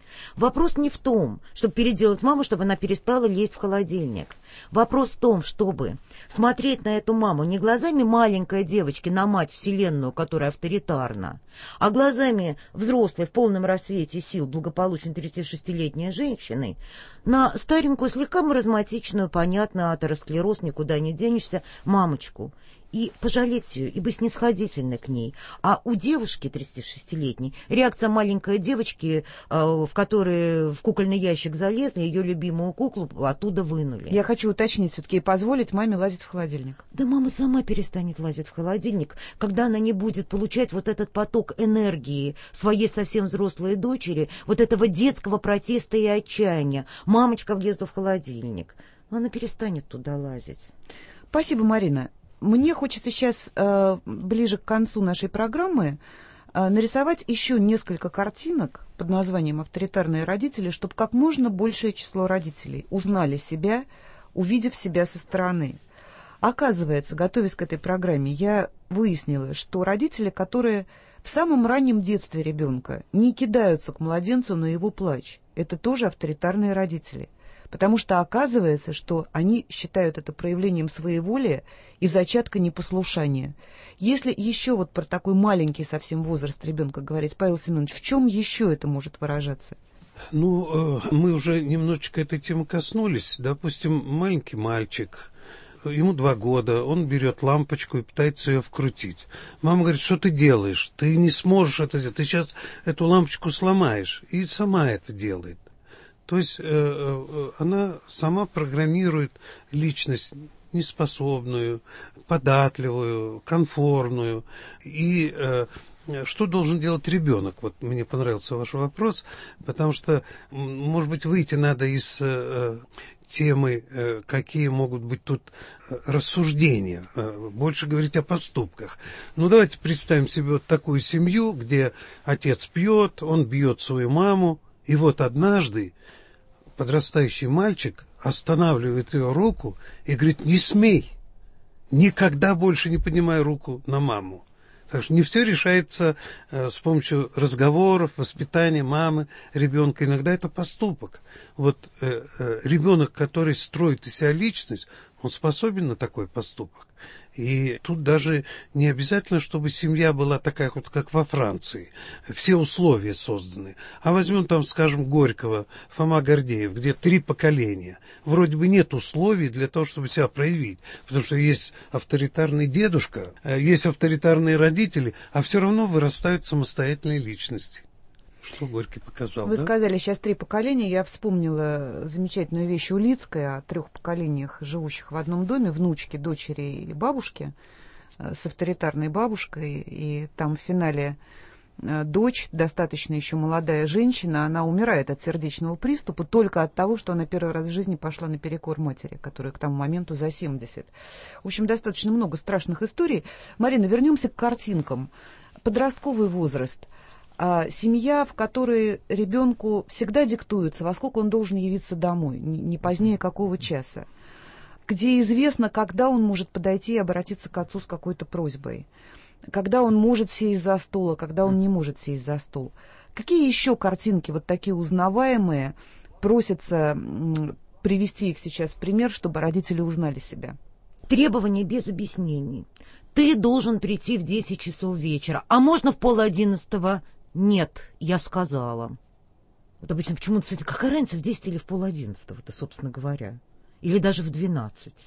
Вопрос не в том, чтобы переделать маму, чтобы она перестала лезть в холодильник. Вопрос в том, чтобы смотреть на эту маму не глазами маленькой девочки на мать вселенную, которая авторитарна, а глазами взрослой в полном рассвете сил благополучной 36-летней женщины, на старенькую, слегка маразматичную, понятно, атеросклероз, никуда не денешься, мамочку. И пожалеть ее, и быть снисходительной к ней. А у девушки 36-летней реакция маленькой девочки, в которой в кукольный ящик залезли, ее любимую куклу оттуда вынули. Я хочу уточнить все-таки и позволить маме лазить в холодильник. Да мама сама перестанет лазить в холодильник, когда она не будет получать вот этот поток энергии своей совсем взрослой дочери, вот этого детского протеста и отчаяния. Мамочка влезла в холодильник. Она перестанет туда лазить. Спасибо, Марина. Мне хочется сейчас, ближе к концу нашей программы, нарисовать еще несколько картинок под названием «Авторитарные родители», чтобы как можно большее число родителей узнали себя, увидев себя со стороны. Оказывается, готовясь к этой программе, я выяснила, что родители, которые в самом раннем детстве ребенка не кидаются к младенцу на его плач, это тоже авторитарные родители. Потому что оказывается, что они считают это проявлением своеволия и зачатка непослушания. Если еще вот про такой маленький совсем возраст ребенка говорить, Павел Семенович, в чем еще это может выражаться? Ну, мы уже немножечко этой темы коснулись. Допустим, маленький мальчик, ему 2 года, он берет лампочку и пытается ее вкрутить. Мама говорит, что ты делаешь? Ты не сможешь это сделать, ты сейчас эту лампочку сломаешь. И сама это делает. То есть она сама программирует личность неспособную, податливую, конформную. И что должен делать ребенок? Вот мне понравился ваш вопрос, потому что, может быть, выйти надо из темы, какие могут быть тут рассуждения, больше говорить о поступках. Ну, давайте представим себе вот такую семью, где отец пьет, он бьет свою маму, и вот однажды подрастающий мальчик останавливает ее руку и говорит, не смей, никогда больше не поднимай руку на маму. Так что не все решается с помощью разговоров, воспитания мамы, ребенка. Иногда это поступок. Вот ребенок, который строит из себя личность, он способен на такой поступок. И тут даже не обязательно, чтобы семья была такая, вот как во Франции. Все условия созданы. А возьмем там, скажем, Горького, Фома Гордеев, где 3 поколения. Вроде бы нет условий для того, чтобы себя проявить. Потому что есть авторитарный дедушка, есть авторитарные родители, а все равно вырастают самостоятельные личности. Что Горький показал, Вы да? сказали сейчас 3 поколения. Я вспомнила замечательную вещь Улицкой о 3 поколениях, живущих в одном доме, внучки, дочери и бабушки, с авторитарной бабушкой. И там в финале дочь, достаточно еще молодая женщина, она умирает от сердечного приступа только от того, что она первый раз в жизни пошла наперекор матери, которая к тому моменту за 70. В общем, достаточно много страшных историй. Марина, вернемся к картинкам. Подростковый возраст. Семья, в которой ребенку всегда диктуется, во сколько он должен явиться домой, не позднее какого часа, где известно, когда он может подойти и обратиться к отцу с какой-то просьбой, когда он может сесть за стол, а когда он не может сесть за стол. Какие еще картинки, вот такие узнаваемые, просится привести их сейчас в пример, чтобы родители узнали себя? Требования без объяснений. Ты должен прийти в 10 часов вечера, а можно в 10:30? Нет, я сказала. Вот обычно почему-то, кстати, какая разница, в 10 или в 10:30, собственно говоря? Или даже в 12.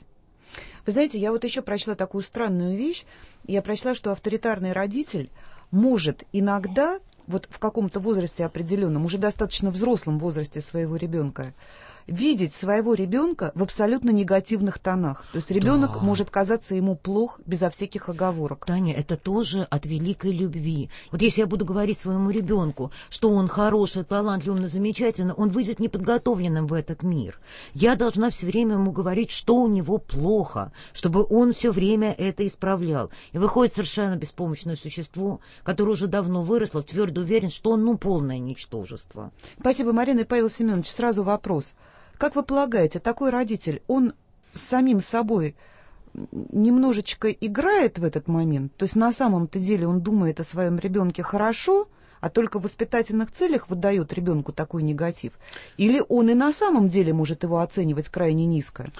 Вы знаете, я вот еще прочла такую странную вещь. Я прочла, что авторитарный родитель может иногда, вот в каком-то возрасте определенном, уже достаточно взрослом возрасте своего ребенка, видеть своего ребенка в абсолютно негативных тонах. То есть ребенок может казаться ему плох безо всяких оговорок. Таня, это тоже от великой любви. Вот если я буду говорить своему ребенку, что он хороший, талантливый, умный, замечательный, он выйдет неподготовленным в этот мир. Я должна все время ему говорить, что у него плохо, чтобы он все время это исправлял. И выходит совершенно беспомощное существо, которое уже давно выросло, твердо уверен, что он полное ничтожество. Спасибо, Марина. И Павел Семенович, сразу вопрос. Как вы полагаете, такой родитель, он с самим собой немножечко играет в этот момент? То есть на самом-то деле он думает о своем ребенке хорошо, а только в воспитательных целях выдает ребенку такой негатив? Или он и на самом деле может его оценивать крайне низко?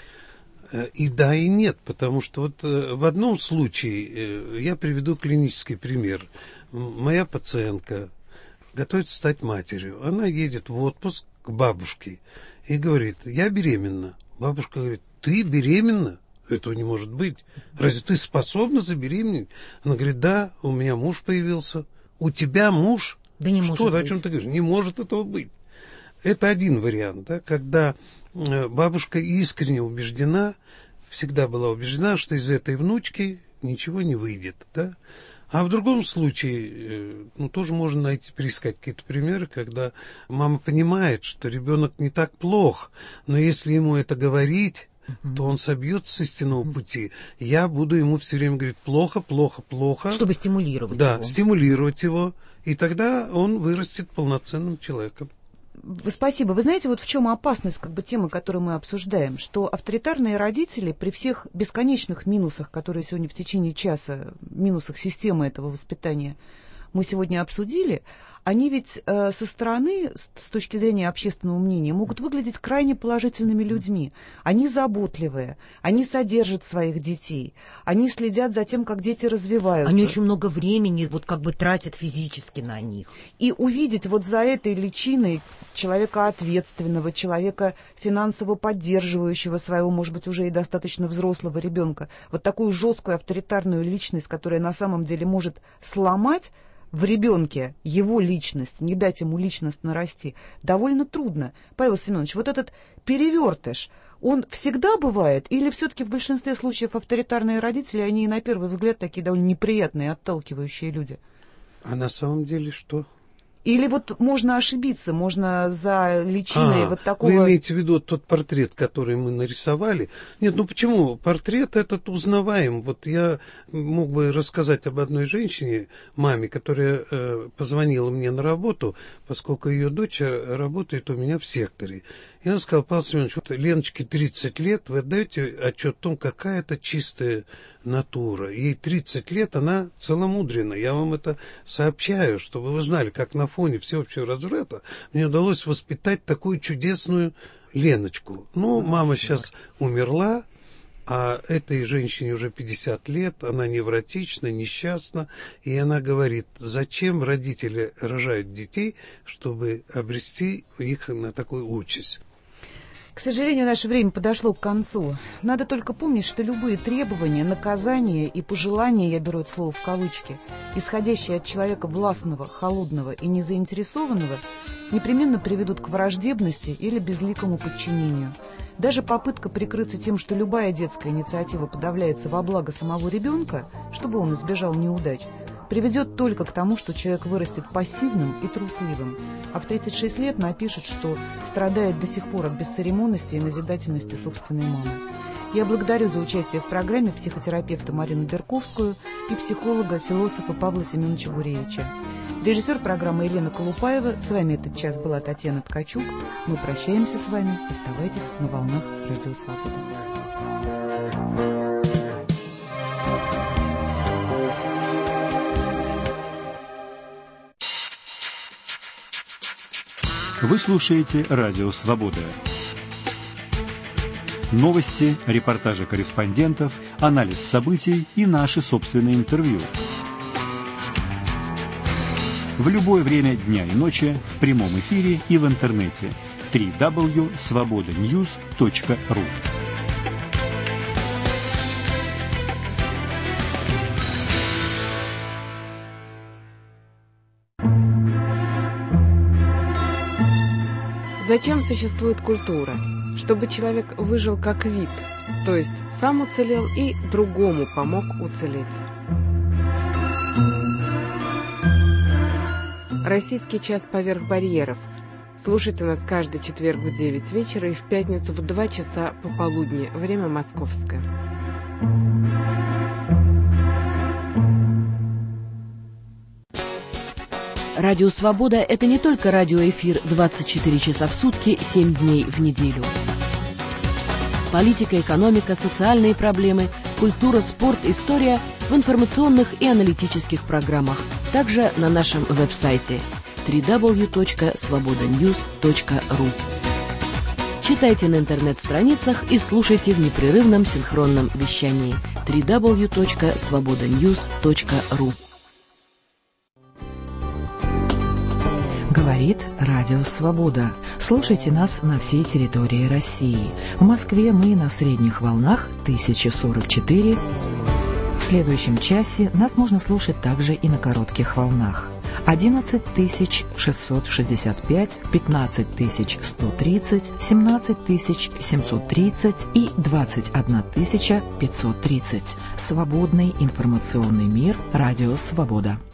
И да, и нет, потому что вот в одном случае, я приведу клинический пример. Моя пациентка готовится стать матерью. Она едет в отпуск к бабушке и говорит: я беременна. Бабушка говорит: ты беременна? Этого не может быть. Разве ты способна забеременеть? Она говорит: да, у меня муж появился. У тебя муж? Да не что, может о чем ты говоришь? Не может этого быть. Это один вариант, да, когда бабушка искренне убеждена, всегда была убеждена, что из этой внучки ничего не выйдет, да. А в другом случае, тоже можно найти, переискать какие-то примеры, когда мама понимает, что ребенок не так плох, но если ему это говорить, то он собьется с истинного пути. Я буду ему все время говорить: плохо, плохо, плохо. Чтобы стимулировать его. Да, стимулировать его. И тогда он вырастет полноценным человеком. Спасибо. Вы знаете, вот в чем опасность темы, которую мы обсуждаем, что авторитарные родители при всех бесконечных минусах, которые сегодня в течение часа, минусах системы этого воспитания мы сегодня обсудили, они ведь со стороны, с точки зрения общественного мнения, могут выглядеть крайне положительными людьми. Они заботливые, они содержат своих детей, они следят за тем, как дети развиваются. Они очень много времени тратят физически на них. И увидеть за этой личиной человека ответственного, человека финансово поддерживающего своего, может быть, уже и достаточно взрослого ребенка, такую жесткую авторитарную личность, которая на самом деле может сломать в ребенке его личность, не дать ему личностно расти, довольно трудно. Павел Семенович, этот перевертыш, он всегда бывает? Или все-таки в большинстве случаев авторитарные родители, они на первый взгляд такие довольно неприятные, отталкивающие люди? А на самом деле что? Или можно ошибиться, можно за личиной такого... Вы имеете в виду тот портрет, который мы нарисовали? Нет, почему? Портрет этот узнаваем. Я мог бы рассказать об одной женщине, маме, которая позвонила мне на работу, поскольку ее дочь работает у меня в секторе. И она сказала: Павел Семенович, Леночке 30 лет, вы отдаете отчет о том, какая это чистая натура. Ей 30 лет, она целомудренна. Я вам это сообщаю, чтобы вы знали, как на фоне всеобщего разврата мне удалось воспитать такую чудесную Леночку. Мама сейчас умерла, а этой женщине уже 50 лет, она невротична, несчастна, и она говорит: зачем родители рожают детей, чтобы обрести их на такую участь? К сожалению, наше время подошло к концу. Надо только помнить, что любые требования, наказания и пожелания, я беру это слово в кавычки, исходящие от человека властного, холодного и незаинтересованного, непременно приведут к враждебности или безликому подчинению. Даже попытка прикрыться тем, что любая детская инициатива подавляется во благо самого ребенка, чтобы он избежал неудач, приведет только к тому, что человек вырастет пассивным и трусливым, а в 36 лет напишет, что страдает до сих пор от бесцеремонности и назидательности собственной мамы. Я благодарю за участие в программе психотерапевта Марину Берковскую и психолога, философа Павла Семеновича Гуревича. Режиссер программы Елена Колупаева. С вами этот час была Татьяна Ткачук. Мы прощаемся с вами. Оставайтесь на волнах Радио Свобода. Вы слушаете Радио Свобода. Новости, репортажи корреспондентов, анализ событий и наши собственные интервью. В любое время дня и ночи, в прямом эфире и в интернете. www.svobodanews.ru. Зачем существует культура? Чтобы человек выжил как вид, то есть сам уцелел и другому помог уцелеть. Российский час поверх барьеров. Слушайте нас каждый четверг в 9 вечера и в пятницу в 2 часа пополудни, время московское. Радио «Свобода» — это не только радиоэфир 24 часа в сутки, 7 дней в неделю. Политика, экономика, социальные проблемы, культура, спорт, история в информационных и аналитических программах. также на нашем веб-сайте www.svobodanews.ru. Читайте на интернет-страницах и слушайте в непрерывном синхронном вещании www.svobodanews.ru. Говорит Радио Свобода. Слушайте нас на всей территории России. В Москве мы на средних волнах 1044. В следующем часе нас можно слушать также и на коротких волнах. 11665, 15130, 17730 и 21530. Свободный информационный мир. Радио Свобода.